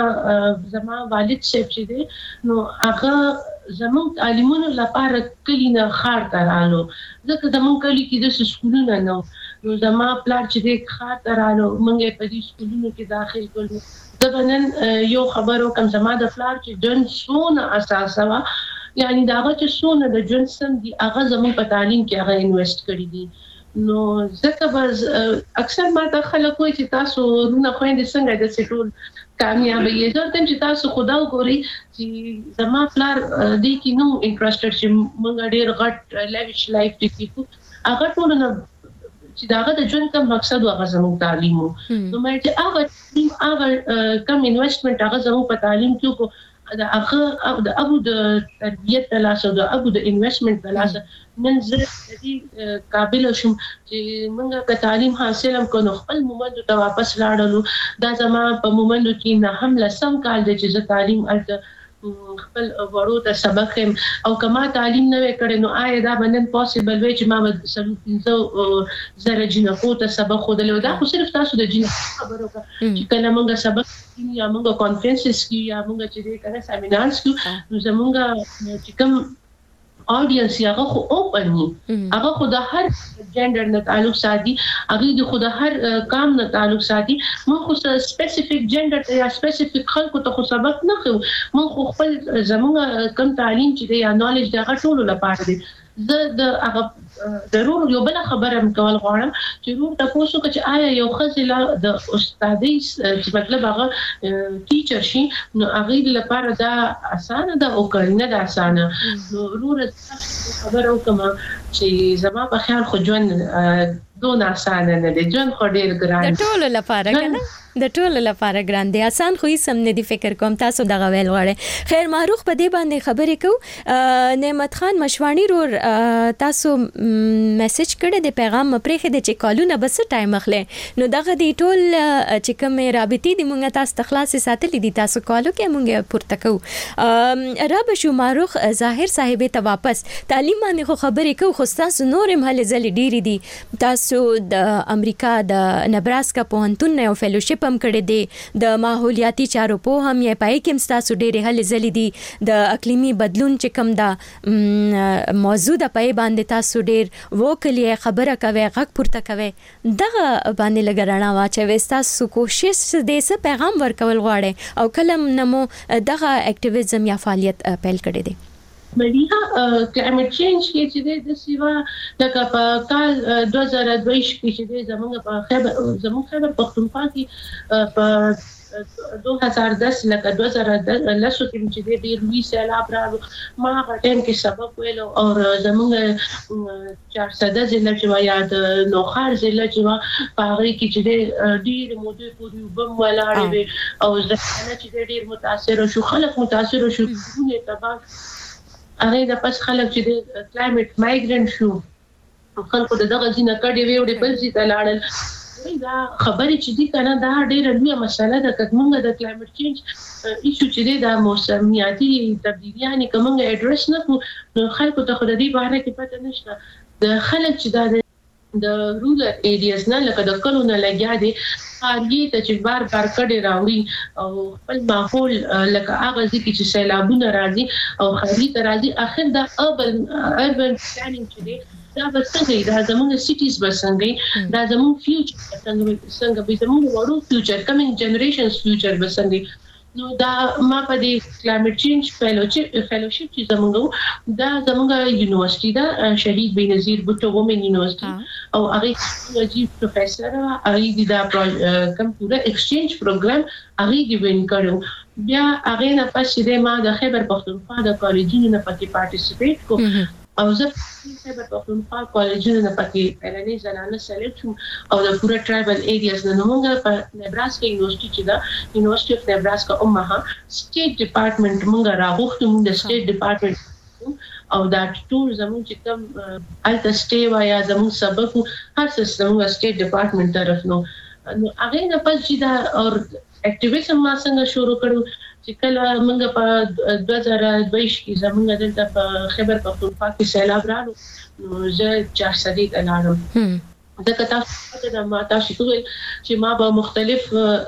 زما والد صاحب چې دی نو هغه زموږ تعلیمونو لپاره کلی نه خار ته رالو ځکه زموږ کلی کې د سکولونو نه نو زما پلار چې دی خار ته رالو موږ په دې سکولونو کې داخل کړو. زه نن یو خبرو کوم زما د پلار چې جن سونه اساسه وا یعنی داغه چې سونه د جن سم دی هغه زموږ په تعلیم کې هغه انویسټ کړی دی. نو ځکه بس اکثر ما ته خلک وایي چې تاسو رونه خويندې څنګه د سټول کامیاب یې ځکه چې تاسو خدا وګوري چې زما پلار دې کې نو انټرېستډ چې موږ ډېر غټ لیویش لایف ټیکو هغه ټول نه چې داغه د ژوند کوم مقصد هغه زموږ تعلیم وو نو مې چې هغه کم انویسټمنٹ هغه زموږ په تعلیم کې کو د ابو د تربیت د لاسه د ابو د انویسټمنټ د لاسه نن زه دې قابل شوم چې موږ که تعلیم حاصل هم کړو خپل مومند ته واپس لاړلو دا زما په مومند کې نه هم لسم کال د چې زه تعلیم الته خپل ورو ته سبق هم او کما تعلیم نه وکړي نو آیا دا باندې پوسیبل وي چې ما 300 زره جنکو ته سبق خودلو دا خو صرف تاسو د جن خبرو چې کله موږ سبق یا موږ کانفرنسز کې یا موږ چې کنه سیمینارز کې نو زموږ چې کوم اودینس هغه خو اوپن ني هغه خو د هر جندر نه تعلق ساتي هغه د خو د هر کام نه تعلق ساتي موږ خو سپیسیفیک جندر یا سپیسیفیک خلکو ته خو سبق نه خو موږ خو خپل زموږ کم تعلیم چې دی یا نالج د هغه ټولو لپاره دی. زه د هغه ضرور یو بل خبره کول غواړم چې روح تاسو چې آیا یو خزله د استادۍ چې مطلب هغه ټیچر شي نو هغه لپاره دا اسانه ده او کړنه ده اسانه نو روح خبره وکم چې زما په خیال خو ژوند دون اسانه نه دی ژوند خو ډیر ګران د ټولو لپاره کنه د ټولو لپاره ګران دی آسان خو هیڅ هم نه دی فکر کوم تاسو دغه ویل غواړئ. خیر معروف په دې باندې خبرې کو نعمت خان مشوانی رور تاسو میسج کړی د پیغام پرېخه د چې کالونه بس ټایم اخلي نو دغه دی ټول چې کوم رابطې دی مونږه تاسو تخلاص ساتلې دي تاسو کالو کې مونږه پورته کو رب شو معروف ظاهر صاحب ته واپس تعلیم باندې خو خبرې کو خو تاسو نورم هلي ځلې ډيري دي تاسو د امریکا د نبراسکا پوهنتون یو فیلوشپ هم کړی دی د ماحولیاتي چارو په هم یې پای کې تاسو ډېرې هلې ځلې دي د اقلیمي بدلون چې کوم دا موضوع د پای باندې تاسو ډېر وکړي خبره کوي غږ پورته کوي دغه باندې لګرانه واچوي تاسو کوشش دې څه پیغام ورکول غواړي او کلم نمو دغه اکټیویزم یا فعالیت پیل کړی دی. مليها کلایمټ چینج کې چې د سیوا لکه په کال 2022 کې چې زموږ په خیبر پختونخوا کې په 2010 لکه 2010 کې چې ډېر لوی سیلاب راغی ما هغه ټیم کې سبق ویلو او زموږ 400 ضلع چې یاد نوخار ضلع چې په هغه کې چې ډېر مودې پورې وبم ولاړې وي او ځکه چې ډېر متاثر شو خلک متاثر شو نه تبا هغه د پس خلک چې د کلایمټ مایګرنټ شو خلکو دغه ځینه کډې ویوړې بل ځای ته لاړل دا خبرې چې دي کنه دا ډېره لویه مسله ده که موږ د کلایمټ چینج ایشو چې دی دا موسمیاتي تبدیلیانې که موږ اډرس نه کړو نو خلکو ته خو د دې باره کې پته نشته د خلک چې دا د رورل ایریاز نه لکه د کلو نه لګیا دي ښاري ته چې بار کډې راوړي او خپل ماحول لکه هغه ځکه چې سیلابونه راځي او ښاري ته راځي اخر دا اربن پلانینګ چې دی دا به څنګه دا زموږ سټیز به څنګه دا زموږ فیوچر څنګه به زموږ وړو فیوچر کمینګ جنریشنز فیوچر به څنګه نو دا ما په دې کلایمټ چینج فیلوشپ چې زموږ دا زموږ یونیورسيټي دا شهید بینظیر بوټو وومن یونیورسيټي او هغه چې پروفیسور هغه دا کوم پورا ایکسچینج پروګرام هغه دی وین کړو بیا هغه نه پښې ما د خیبر پختونخوا د کالجونو نه پکې پارټیسیپیټ کو او زه خیبر پختونخوا کالجونو نه پکې پهلنی زنانه سلیکټ شوم او د پورا ټرایبل ایریاز نه موږ په نبراسکا یونیورسيټي چې دا یونیورسيټي اف نبراسکا اوماها سټیټ ډپارټمنټ موږ راغوښتو موږ د سټیټ ډپارټمنټ او دا ټول زموږ چې کوم الته سټي وایا زموږ سبق هر څه زموږ سټیټ ډپارټمنټ طرف نو هغه نه پس چې دا اور اکټیویزم ما څنګه شروع کړو چې کله موږ په 2022 کې زموږ دلته په خیبر پختونخوا کې سیلاب راغلو نو زه 400 لاړم دا کتاب د ما تاسو ته چې ما به مختلف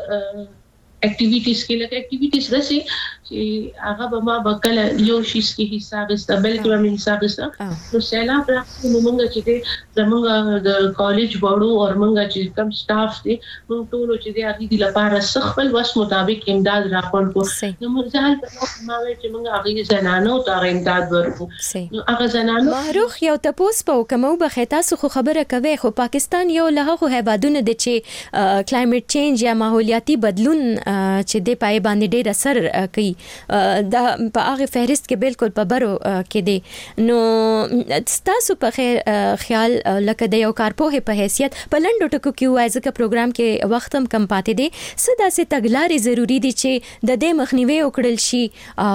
اکټیویټیز کې لکه اکټیویټیز رسي چې هغه به ما به کله یو شیز کې حساب استبل کې به حساب است نو سیلاب راځي نو موږ چې زموږ د کالج وړو او موږ چې کم سټاف دي موږ ټول چې د هغه د لپاره خپل وس مطابق امداد راپور کو نو موږ ځان په ما چې موږ هغه زنانو ته امداد ورکو نو هغه زنانو معروف یو تاسو په کومو به تاسو خو خبره کوي خو پاکستان یو له هغه هیوادونو د چې کلایمټ چینج یا ماحولیاتي بدلون چې د پای باندې ډېر اثر کوي دا په هغه فهرست کې بالکل په برو کې دي نو تاسو په خیال لکه د یو کارپوه په حیثیت په لندو ټکو کې وایي ځکه پروګرام کې وخت هم کم پاتې دي سدا سي تګلارې ضروری دي چې د دې مخنیوي وکړل شي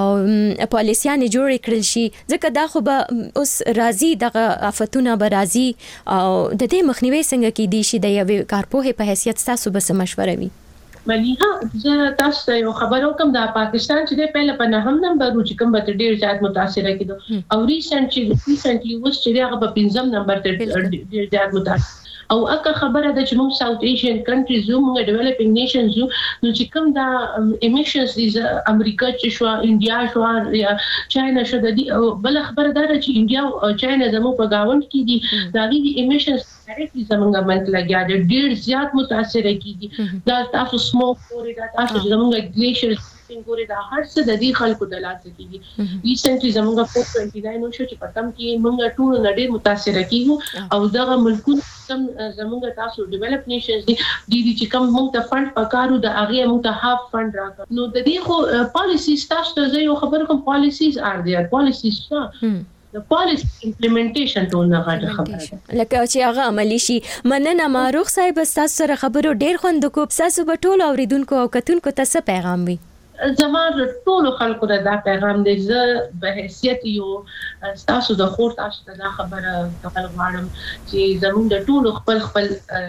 او پالیسيانې جوړ کړل شي ځکه دا خو به اوس راضي دغه آفتونه به راضي او د دې مخنیوي څنګه کې دي شي د یو کارپوه په حیثیت تاسو به مشوره وي مليها زه تاسو یو خبرو کوم د پاکستان چې د پهله په نهم نمبر چې کوم به ډیر زیات متاثر کېدو او ریسنټلی وس چې هغه په 5م نمبر ته ډیر زیات متاثر او اګه خبره ده چې موږ ساوث ایشین کنټریز یو موږ ډیولپینګ نیشنز یو نو چې کوم دا امیشنز دي امریکا چې شو انډیا شو یا چاینا شو د دې بل خبره ده چې انډیا او چاینا زموږ په گاوند کې دي دا دي امیشنز ډایرکټلی زموږ منځ لګیا دي ډیر زیات متاثر کیږي دا تاسو سموک پورې دا تاسو زموږ ګلیشیر څنګه دا هر څه د دې خلکو د لاس کېږي ریسنټلی زموږ په 29 نو شو چې پتم کې موږ ټول نړۍ متاثر کیږو او دغه ملکونه کم زموږ تاسو ډیولپ نیشنز دي چې کوم موږ ته فند پکارو د هغه موږ ته هاف فند راکړو نو د دې خو پالیسیز تاسو ته یو خبر کوم پالیسیز ار دی پالیسیز د پالیسی امپلیمنټیشن ټول نه غواړي خبره لکه چې هغه عملی شي مننه معروف صاحب تاسو سره خبرو ډیر خوند کو تاسو په ټول اوریدونکو او کتونکو ته څه پیغام وي زموږ ټول خلکو ته دا پیغام دی زه به حیثیت یو تاسو د خور تاسو ته دا خبره کول غواړم چې زموږ د ټول خپل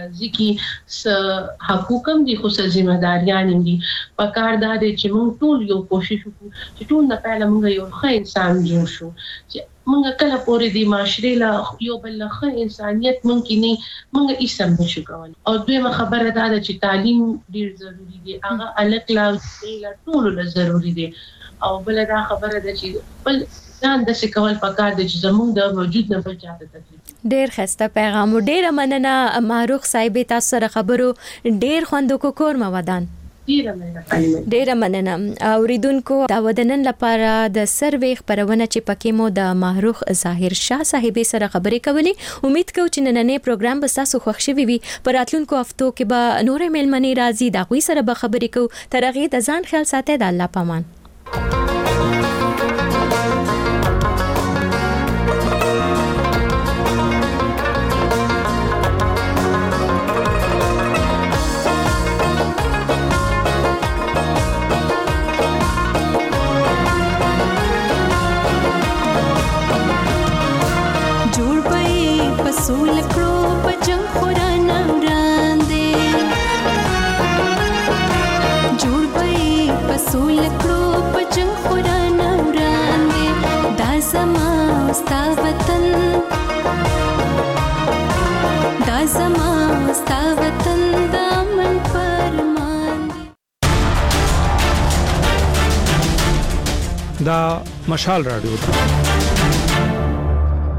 ځکه حقوق هم دي خو ځمہ داریان دي په کار دا دي چې موږ ټول یو کوشش وکړو چې ټول نه پهله موږ یو ښه انسان جوړ شو چې موږ کله پورې د معاشري لا یو بل ښه انسانيت ممکن نه موږ اسم نشو کولای او دویمه خبره دا ده چې تعلیم ډیر ضروری دی هغه الک لا ټول له ضروری دی او بل دا خبره ده چې بل ځان د سکول پکار دي چې زموږ د وجود نه بل چاته تکلیف ډیر خسته پیغام ډیر مننه معروف صاحب تاسو سره خبرو ډیر خوند کو کور مودان ډیره مننه اوریدونکو دا ودنن لپاره د سروې خبرونه چې پکې مو د معروف ظاهر شاه صاحب سره خبرې کولې امید کوم چې نننې پروګرام به تاسو خوښ شي وي پر راتلونکو هفتو کې به نورې ملمنې راځي دا غوي سره به خبرې کوو تر هغه د ځان خیال ساتئ د الله پامان سول کړو په جنگ خورانه وړاندې وطن دا زما ستا وطن دا من فرمان دا مشال رادیو